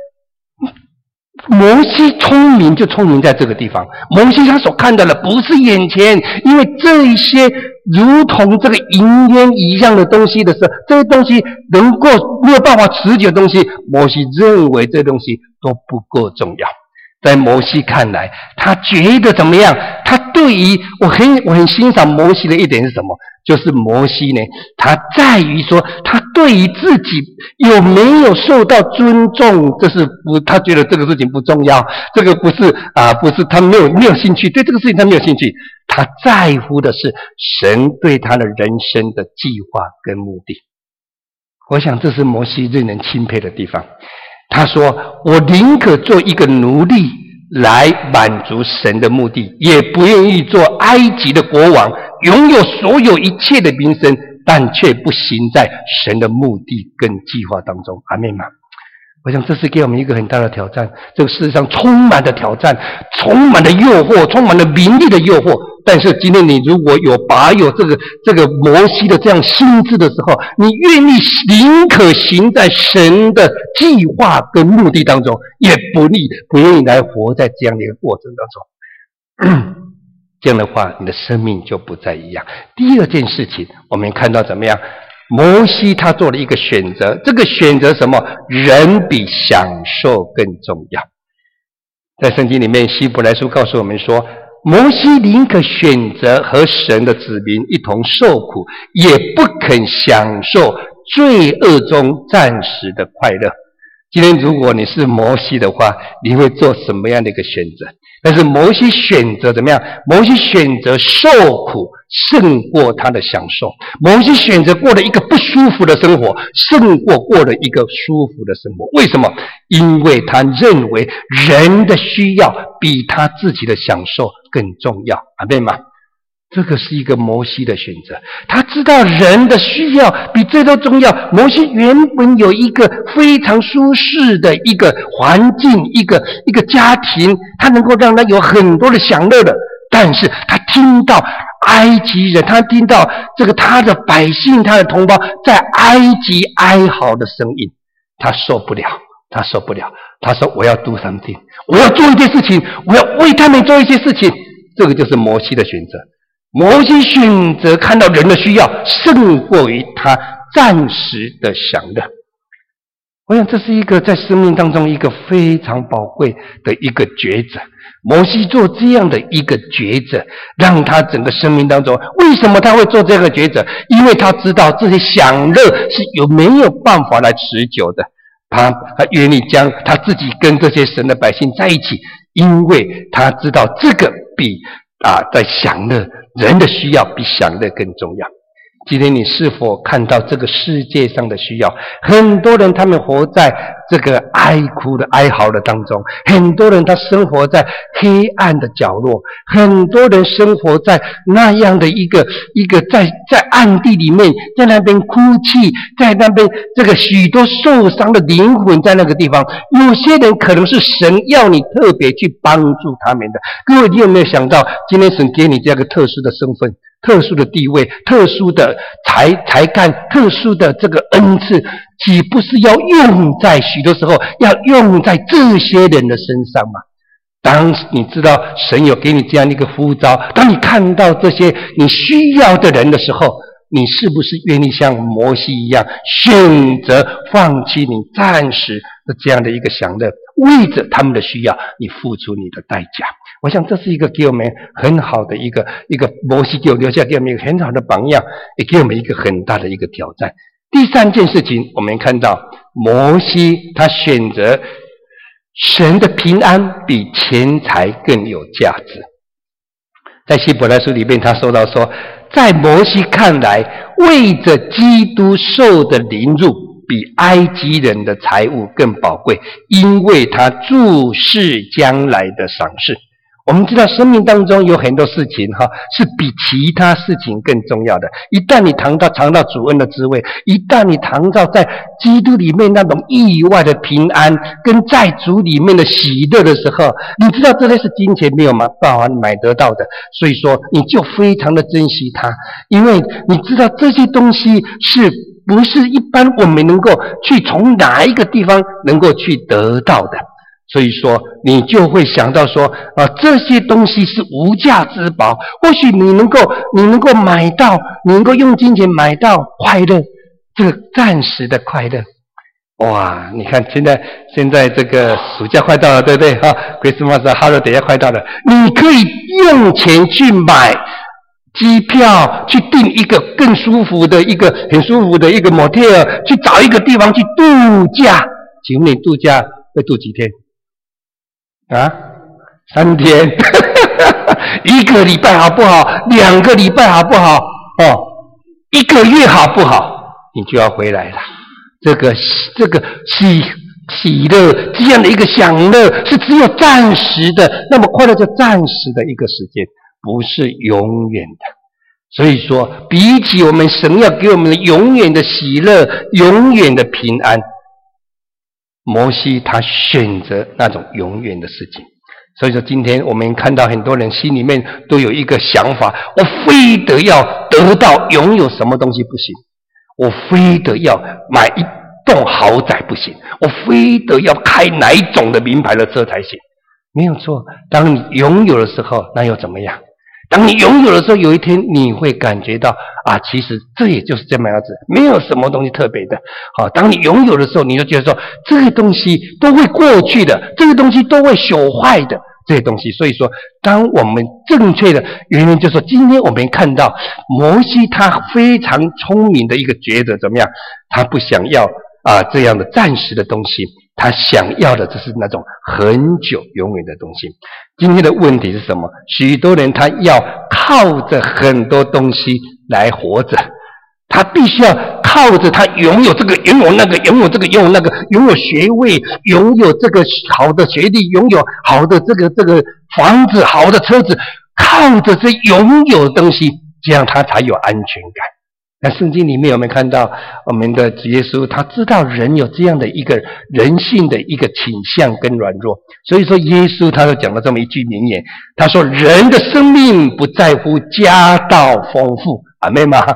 摩西聪明就聪明在这个地方。摩西他所看到的不是眼前，因为这一些如同这个银烟一样的东西的时候，这些东西能够没有办法持久的东西，摩西认为这东西都不够重要。在摩西看来，他觉得怎么样？他对于我很欣赏摩西的一点是什么？就是摩西呢，他在于说他对于自己有没有受到尊重，这是不，他觉得这个事情不重要，这个不是他没有兴趣，对这个事情他没有兴趣，他在乎的是神对他的人生的计划跟目的。我想这是摩西令人钦佩的地方。他说：“我宁可做一个奴隶来满足神的目的，也不愿意做埃及的国王，拥有所有一切的名声，但却不行在神的目的跟计划当中。”阿们吗？我想这是给我们一个很大的挑战。这个世上充满了挑战，充满了诱惑，充满了名利的诱惑。但是今天你如果有这个摩西的这样心智的时候，你愿意宁可行在神的计划跟目的当中，也不愿意来活在这样的一个过程当中。这样的话，你的生命就不再一样。第二件事情，我们看到怎么样？摩西他做了一个选择，这个选择什么？人比享受更重要。在圣经里面，希伯来书告诉我们说，摩西宁可选择和神的子民一同受苦，也不肯享受罪恶中暂时的快乐。今天如果你是摩西的话，你会做什么样的一个选择？但是摩西选择怎么样？摩西选择受苦胜过他的享受。摩西选择过了一个不舒服的生活，胜过过了一个舒服的生活。为什么？因为他认为人的需要比他自己的享受更重要。阿们吗？这个是一个摩西的选择，他知道人的需要比这都重要。摩西原本有一个非常舒适的一个环境，一个家庭，他能够让他有很多的享乐的。但是他听到埃及人，他听到这个他的百姓，他的同胞在埃及哀嚎的声音，他受不了。他说我要 do something， 我要做一件事情，我要为他们做一些事情。这个就是摩西的选择。 摩西选择看到人的需要，胜过于他暂时的享乐。我想这是一个在生命当中一个非常宝贵的一个抉择。摩西做这样的一个抉择，让他整个生命当中，为什么他会做这个抉择？因为他知道这些享乐是没有办法来持久的。他愿意将他自己跟这些神的百姓在一起，因为他知道这个比在享乐，人的需要比享乐更重要。今天你是否看到这个世界上的需要？很多人他们活在这个哀哭的哀嚎的当中，很多人他生活在黑暗的角落，很多人生活在那样的一个在暗地里面，在那边哭泣，在那边这个许多受伤的灵魂在那个地方。有些人可能是神要你特别去帮助他们的。各位，你有没有想到今天神给你这样一个特殊的身份，特殊的地位，特殊的才干，特殊的这个恩赐，岂不是要用在许多时候要用在这些人的身上吗？当你知道神有给你这样的一个呼召，当你看到这些你需要的人的时候，你是不是愿意像摩西一样，选择放弃你暂时的这样的一个享乐，为着他们的需要，你付出你的代价？我想这是一个给我们很好的一个摩西给我留下给我们一个很好的榜样，也给我们一个很大的一个挑战。第三件事情，我们看到摩西他选择神的平安比钱财更有价值。在希伯来书里面他说到说，在摩西看来，为着基督受的凌辱比埃及人的财物更宝贵，因为他注视将来的赏赐。我们知道生命当中有很多事情是比其他事情更重要的。一旦你尝到主恩的滋味，一旦你尝到在基督里面那种意外的平安跟在主里面的喜乐的时候，你知道这类是金钱没有办法买得到的，所以说你就非常的珍惜它，因为你知道这些东西是不是一般我们能够去从哪一个地方能够去得到的。所以说你就会想到说这些东西是无价之宝，或许你能够买到，你能够用金钱买到快乐，这个暂时的快乐。哇，你看现在这个暑假快到了，对不对？Christmas holiday 要快到了，你可以用钱去买机票，去订一个更舒服的很舒服的一个 motel， 去找一个地方去度假。请问你度假会度几天？3天1个礼拜好不好？2个礼拜好不好？1个月好不好？你就要回来了。这个喜乐这样的一个享乐是只有暂时的，那么快乐就暂时的一个时间，不是永远的。所以说比起我们神要给我们的永远的喜乐，永远的平安，摩西他选择那种永远的事情。所以说今天我们看到很多人心里面都有一个想法，我非得要得到拥有什么东西不行，我非得要买一栋豪宅不行，我非得要开哪一种的名牌的车才行。没有错，当你拥有的时候那又怎么样？当你拥有的时候，有一天你会感觉到其实这也就是这么样子，没有什么东西特别的。当你拥有的时候，你就觉得说这个东西都会过去的，这个东西都会朽坏的，这些东西。所以说当我们正确的原因就是说，今天我们看到摩西他非常聪明的一个抉择，怎么样？他不想要这样的暂时的东西，他想要的只是那种很久永远的东西。今天的问题是什么？许多人他要靠着很多东西来活着，他必须要靠着他拥有这个拥有那个拥有这个拥有那个，拥有学位，拥有这个好的学历，拥有好的这个房子，好的车子，靠着这拥有的东西，这样他才有安全感。那圣经里面有没有看到我们的主耶稣他知道人有这样的一个人性的一个倾向跟软弱，所以说耶稣他就讲了这么一句名言，他说人的生命不在乎家道丰富，阿们吗？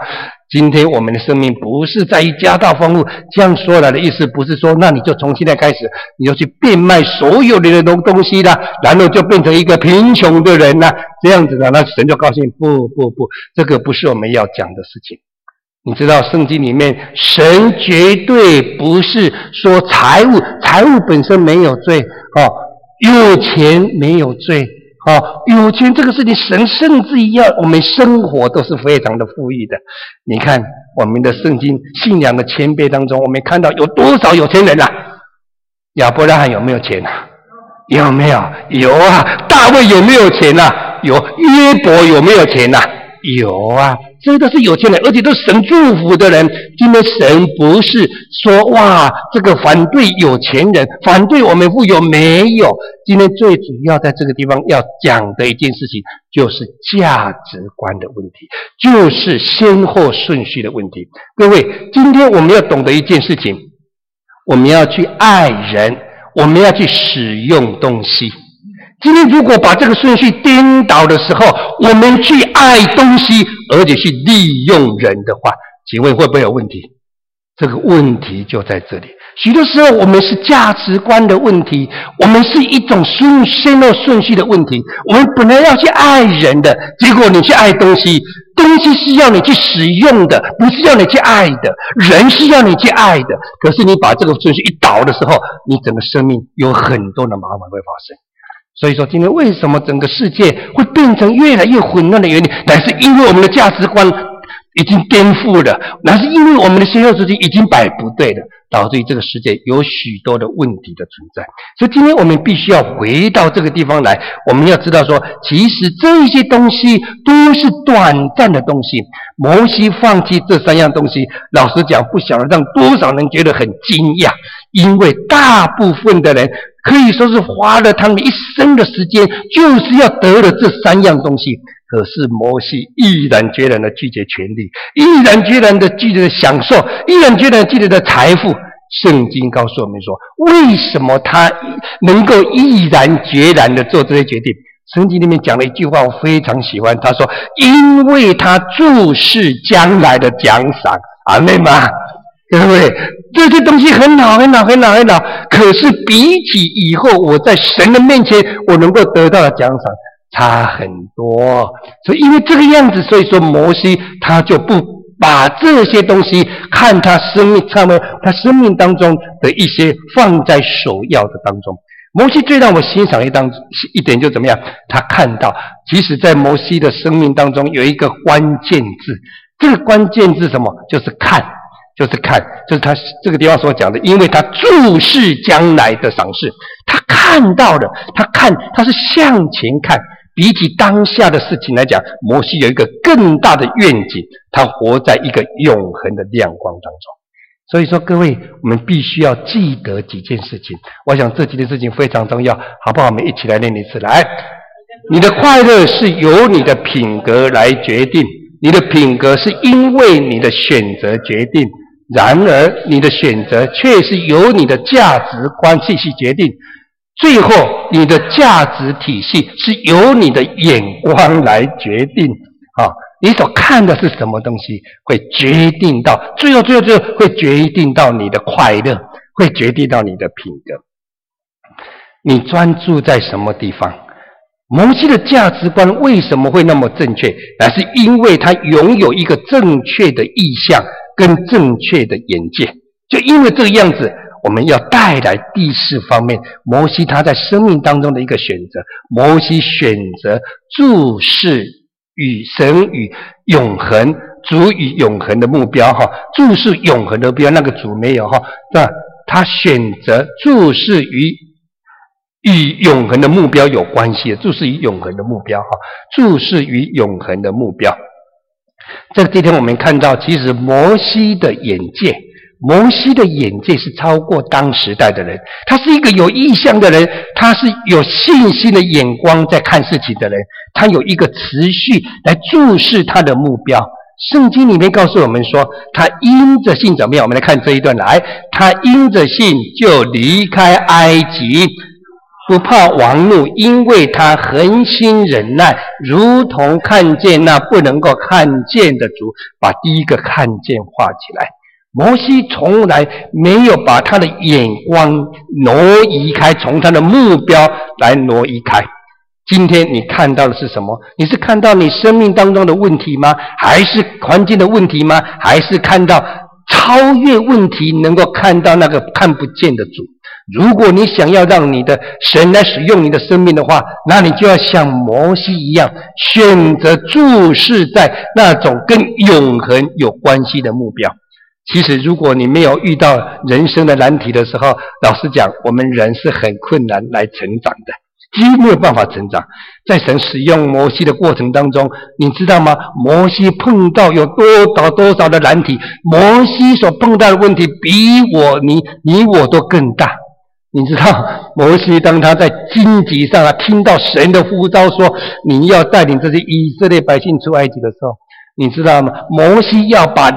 今天我们的生命不是在于家道丰富，这样说来的意思不是说，那你就从现在开始，你就去变卖所有的东西啦，然后就变成一个贫穷的人啦，这样子的，那神就高兴。不，这个不是我们要讲的事情。你知道圣经里面，神绝对不是说财务本身没有罪，有钱没有罪，有钱这个事情，神甚至要我们生活都是非常的富裕的。你看我们的圣经信仰的前辈当中，我们看到有多少有钱人啊？亚伯拉罕有没有钱啊？有没有？有啊。大卫有没有钱啊？有。约伯有没有钱啊？有啊。这都是有钱人，而且都是神祝福的人。今天神不是说哇，这个反对有钱人，反对我们富有，没有。今天最主要在这个地方要讲的一件事情，就是价值观的问题，就是先后顺序的问题。各位，今天我们要懂得一件事情，我们要去爱人，我们要去使用东西。今天如果把这个顺序颠倒的时候，我们去爱东西，而且去利用人的话，请问会不会有问题？这个问题就在这里。许多时候我们是价值观的问题，我们是一种先后顺序的问题。我们本来要去爱人的，结果你去爱东西，东西是要你去使用的，不是要你去爱的，人是要你去爱的。可是你把这个顺序一倒的时候，你整个生命有很多的麻烦会发生。所以说今天为什么整个世界会变成越来越混乱的原因，乃是因为我们的价值观已经颠覆了，乃是因为我们的先后顺序已经摆不对了，导致于这个世界有许多的问题的存在。所以今天我们必须要回到这个地方来，我们要知道说，其实这些东西都是短暂的东西。摩西放弃这3样东西，老实讲，不晓得让多少人觉得很惊讶，因为大部分的人可以说是花了他们一生的时间，就是要得了这3样东西。可是摩西毅然决然的拒绝权力，毅然决然的拒绝享受，毅然决然地拒绝的财富。圣经告诉我们说，为什么他能够毅然决然的做这些决定？圣经里面讲了一句话，我非常喜欢，他说，因为他注视将来的奖赏。阿们吗？各位，这些东西很好，可是比起以后我在神的面前我能够得到的奖赏差很多。所以因为这个样子，所以说摩西他就不把这些东西看他生命当中的一些放在首要的当中。摩西最让我欣赏一点就怎么样？他看到其实在摩西的生命当中有一个关键字，这个关键字什么？就是看，就是他这个地方所讲的，因为他注视将来的赏识，他看到了，他是向前看。比起当下的事情来讲，摩西有一个更大的愿景，他活在一个永恒的亮光当中。所以说各位，我们必须要记得几件事情，我想这几件事情非常重要，好不好？我们一起来念一次。来，你的快乐是由你的品格来决定，你的品格是因为你的选择决定，然而你的选择却是由你的价值观体系决定，最后你的价值体系是由你的眼光来决定。你所看的是什么东西，会决定到最后会决定到你的快乐，会决定到你的品格。你专注在什么地方？摩西的价值观为什么会那么正确？乃是因为他拥有一个正确的意向跟正确的眼界。就因为这个样子，我们要带来第4方面，摩西他在生命当中的一个选择。摩西选择注视与神与永恒，主与永恒的目标，注视永恒的目标，那个主没有，那他选择注视与永恒的目标有关系的，注视与永恒的目标，注视与永恒的目标。这个地方我们看到，其实摩西的眼界是超过当时代的人，他是一个有意向的人，他是有信心的眼光在看事情的人，他有一个持续来注视他的目标。圣经里面告诉我们说，他因着信怎么样？我们来看这一段来，他因着信就离开埃及， 不怕王怒，因为他恒心忍耐，如同看见那不能够看见的主。把第一个看见画起来。摩西从来没有把他的眼光挪移开，从他的目标来挪移开。今天你看到的是什么？你是看到你生命当中的问题吗？还是环境的问题吗？还是看到超越问题，能够看到那个看不见的主？如果你想要让你的神来使用你的生命的话，那你就要像摩西一样，选择注视在那种跟永恒有关系的目标。其实如果你没有遇到人生的难题的时候，老实讲，我们人是很困难来成长的，几乎没有办法成长。在神使用摩西的过程当中，你知道吗？摩西碰到有多少的难题，摩西所碰到的问题比你我都更大。你知道摩西当他在荆棘上听到神的呼召说你要带领这些以色列百姓出埃及的时候，你知道吗？摩西要把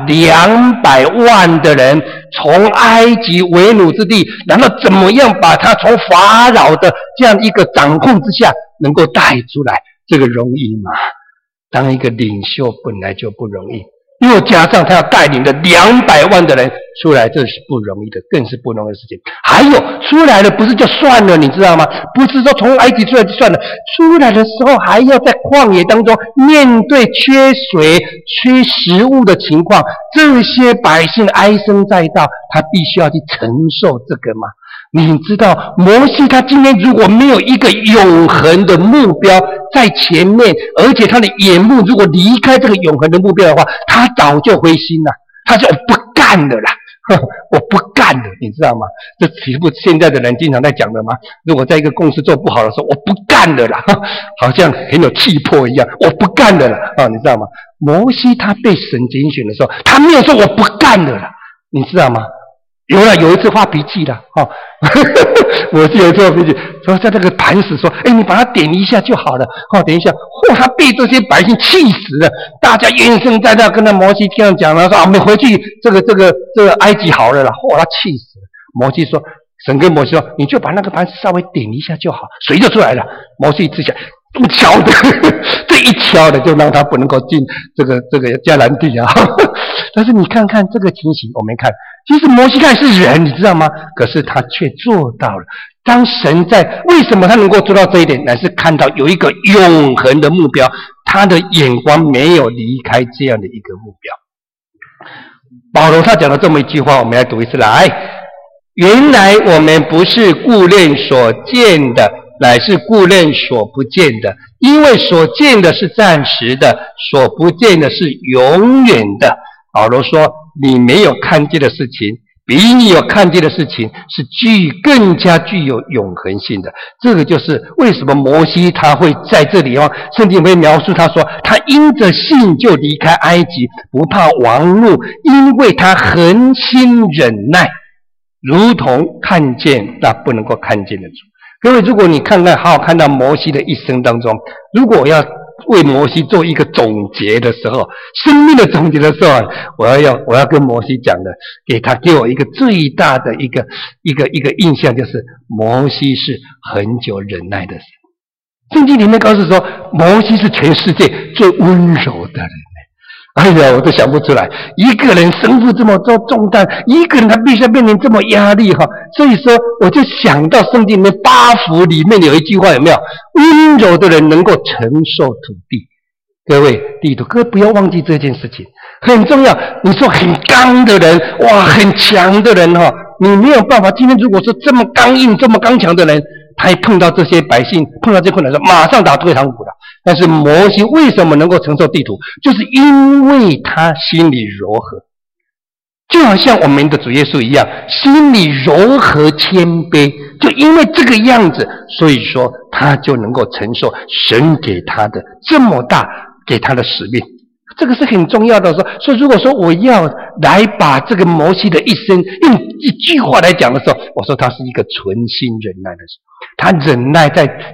200万的人从埃及为奴之地，然后怎么样把他从法老的这样一个掌控之下能够带出来，这个容易吗？当一个领袖本来就不容易，又加上他要带领的200万的人出来，这是不容易的，更是不容易的事情。还有出来了不是就算了，你知道吗？不是说从埃及出来就算了，出来的时候还要在旷野当中面对缺水缺食物的情况，这些百姓唉声载道，他必须要去承受这个吗？你知道摩西他今天如果没有一个永恒的目标在前面，而且他的眼目如果离开这个永恒的目标的话，他早就灰心了，他就不干了啦，我不干了，你知道吗？这岂不现在的人经常在讲的吗？如果在一个公司做不好的时候，我不干了啦，好像很有气魄一样，我不干了啦，你知道吗？摩西他被神拣选的时候，他没有说我不干了啦，你知道吗？有一次发脾气了，我记得有一次发脾气，说在那个磐石说，你把它点一下就好了，等一下，他被这些百姓气死了，大家怨声载道，跟他摩西这样讲了，说我们回去这个埃及好了啦，他气死了。摩西说，神跟摩西说，你就把那个磐石稍微点一下就好，水就出来了。摩西一想，这么敲的，这一敲的就让他不能够进这个迦南地啊。但是你看看这个情形，我们看，其实摩西他也是人，你知道吗？可是他却做到了。当神为什么他能够做到这一点？乃是看到有一个永恒的目标，他的眼光没有离开这样的一个目标。保罗他讲了这么一句话，我们来读一次来。原来我们不是顾念所见的，乃是顾念所不见的，因为所见的是暂时的，所不见的是永远的。保罗说，你没有看见的事情，比你有看见的事情是更加具有永恒性的。这个就是为什么摩西他会在这里圣经会描述他说，他因着信就离开埃及，不怕王怒，因为他恒心忍耐，如同看见那不能够看见的主。各位，如果你好好看到摩西的一生当中，如果我要为摩西做一个总结的时候，生命的总结的时候，我要跟摩西讲的，给我一个最大的一个印象，就是摩西是很久忍耐的人。圣经里面告诉说，摩西是全世界最温柔的人。哎呀，我都想不出来，一个人身负这么多重担，一个人他必须要面临这么压力所以说我就想到圣经里面8福里面有一句话，有没有？温柔的人能够承受土地。各位弟兄，各位不要忘记这件事情很重要。你说很刚的人，很强的人你没有办法。今天如果说这么刚硬这么刚强的人，他一碰到这些百姓，碰到这困难，马上打退堂鼓了。但是摩西为什么能够承受地土？就是因为他心里柔和，就好像我们的主耶稣一样，心里柔和谦卑。就因为这个样子，所以说他就能够承受神给他的这么大给他的使命。这个是很重要的。所以如果说我要来把这个摩西的一生用一句话来讲的时候，我说他是一个存心忍耐的人。他忍耐在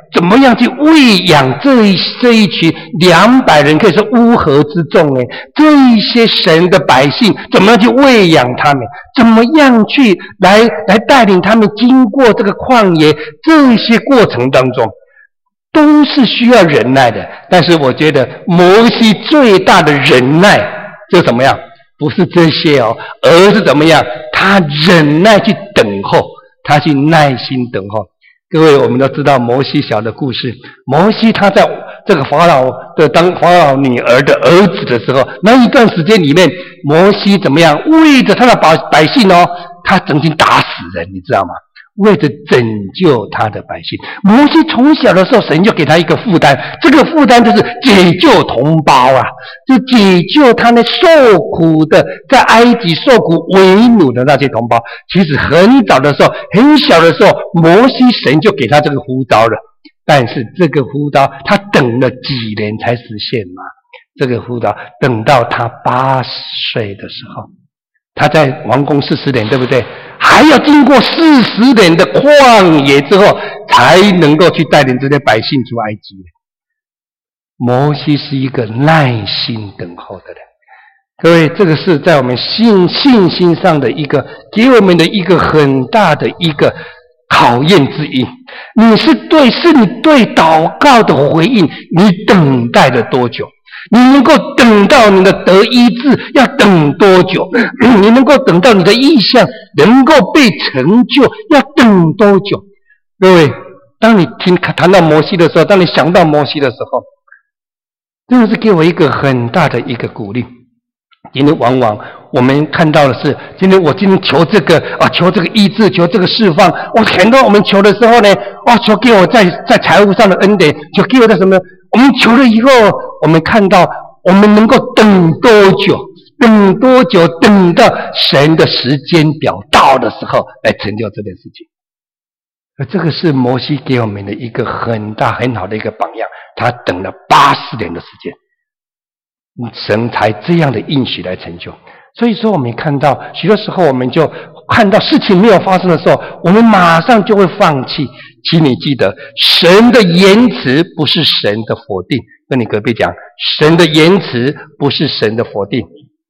怎么样去喂养这一群200人，可以说乌合之众呢？这一些神的百姓，怎么样去喂养他们？怎么样去来带领他们经过这个旷野？这些过程当中，都是需要忍耐的。但是我觉得摩西最大的忍耐，就怎么样？不是这些哦，而是怎么样？他忍耐去等候，他去耐心等候。各位，我们都知道摩西小的故事。摩西他在这个法老的当法老女儿的儿子的时候，那一段时间里面，摩西怎么样？为着他的百姓哦，他曾经打死人，你知道吗？为着拯救他的百姓，摩西从小的时候，神就给他一个负担，这个负担就是解救同胞啊，就解救他那受苦的，在埃及受苦为奴的那些同胞。其实很早的时候，很小的时候，摩西神就给他这个呼召了，但是这个呼召他等了几年才实现嘛？这个呼召等到他80岁的时候，他在王宫40年，对不对？还要经过40年的旷野之后，才能够去带领这些百姓出埃及。摩西是一个耐心等候的人。各位，这个是在我们信心上的一个，给我们的一个很大的一个考验之一。是你对祷告的回应，你等待了多久？你能够等到你的得医治要等多久？你能够等到你的意向能够被成就要等多久？各位，当你谈到摩西的时候，当你想到摩西的时候，真的是给我一个很大的一个鼓励。今天往往我们看到的是，我今天求这个求这个医治，求这个释放。很多我们求的时候呢，求给我在财务上的恩典，求给我的什么？我们求了以后，我们看到我们能够等多久？等多久？等到神的时间表到的时候来成就这件事情。而这个是摩西给我们的一个很大很好的一个榜样。他等了80年的时间，神才这样的应许来成就。所以说我们看到许多时候，我们就看到事情没有发生的时候，我们马上就会放弃。请你记得，神的言辞不是神的否定。跟你隔壁讲，神的言辞不是神的否定，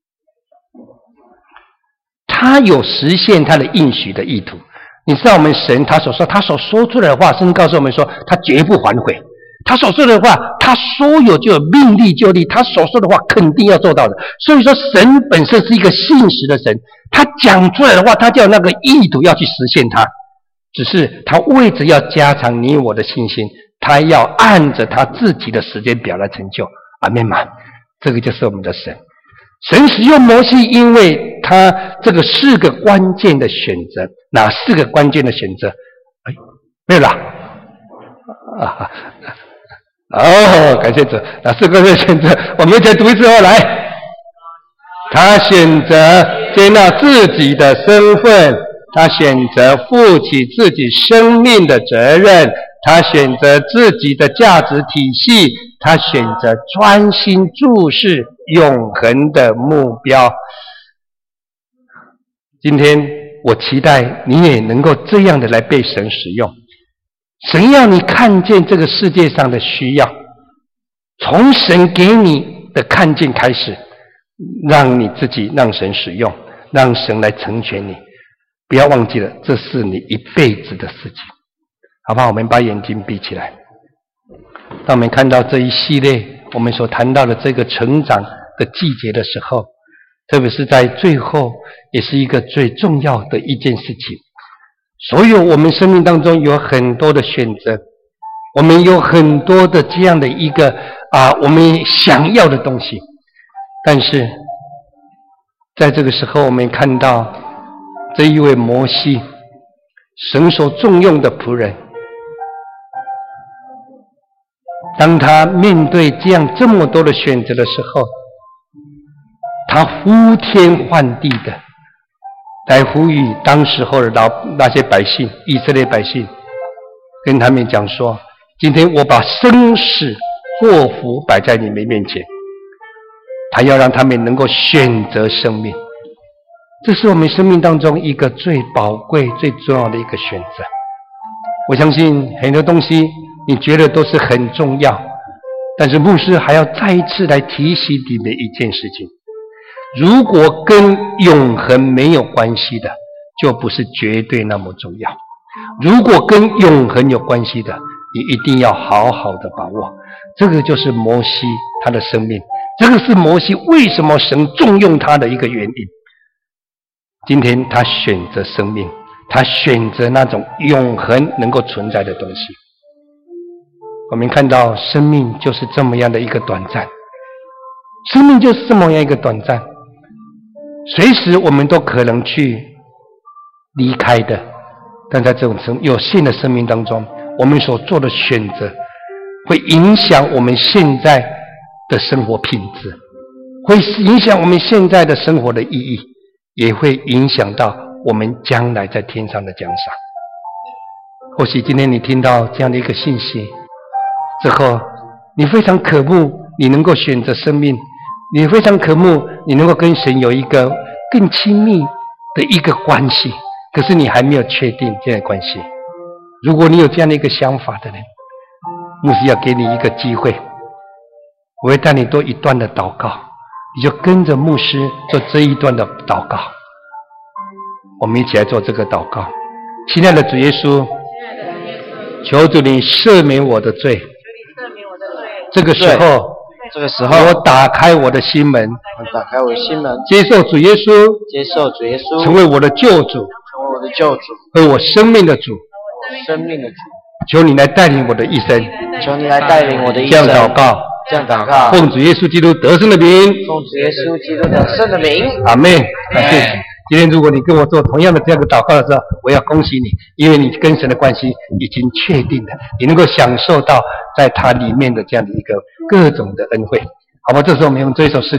他有实现他的应许的意图。你知道我们神他所说出来的话，圣经告诉我们说，他绝不反悔。他所说的话，他说有就有，命立就立，他所说的话肯定要做到的。所以说神本身是一个信实的神，他讲出来的话，他就有那个意图要去实现它。只是他为着要加强你我的信心，他要按着他自己的时间表来成就。阿们嘛，这个就是我们的神。神使用摩西，因为他这个4个关键的选择。哪4个关键的选择？没有啦。感谢主。哪4个关键的选择？我们再读一次来。他选择接纳自己的身份，他选择负起自己生命的责任，他选择自己的价值体系，他选择专心注视永恒的目标。今天我期待你也能够这样的来被神使用。神要你看见这个世界上的需要，从神给你的看见开始，让你自己让神使用，让神来成全你。不要忘记了，这是你一辈子的事情，好不好？我们把眼睛闭起来。当我们看到这一系列我们所谈到的这个成长的季节的时候，特别是在最后，也是一个最重要的一件事情。所有我们生命当中有很多的选择，我们有很多的这样的一个我们想要的东西，但是在这个时候，我们看到这一位摩西，神所重用的仆人，当他面对这么多的选择的时候，他呼天唤地的来呼吁当时候的那些百姓，以色列百姓，跟他们讲说，今天我把生死祸福摆在你们面前，他要让他们能够选择生命。这是我们生命当中一个最宝贵最重要的一个选择。我相信很多东西你觉得都是很重要，但是牧师还要再一次来提醒你的一件事情：如果跟永恒没有关系的，就不是绝对那么重要；如果跟永恒有关系的，你一定要好好的把握。这个就是摩西他的生命，这个是摩西为什么神重用他的一个原因。今天他选择生命，他选择那种永恒能够存在的东西。我们看到生命就是这么样的一个短暂，生命就是这么样一个短暂，随时我们都可能去离开的。但在这种有限的生命当中，我们所做的选择会影响我们现在的生活品质，会影响我们现在的生活的意义，也会影响到我们将来在天上的奖赏。或许今天你听到这样的一个信息之后，你非常渴慕你能够选择生命，你非常渴慕你能够跟神有一个更亲密的一个关系，可是你还没有确定这样的关系。如果你有这样的一个想法的人，牧师要给你一个机会，我会带你做一段的祷告，你就跟着牧师做这一段的祷告。我们一起来做这个祷告。亲爱的主耶稣，求主你赦免我的罪。这个时候我打开我的心门，接受主耶稣，成为我的救主，为我生命的主。求你来带领我的一生，这样祷告，奉主耶稣基督得胜的名，阿们。感谢主。今天如果你跟我做同样的这样的祷告的时候，我要恭喜你，因为你跟神的关系已经确定了，你能够享受到在他里面的这样的一个各种的恩惠，好吧？这时候我们用这一首诗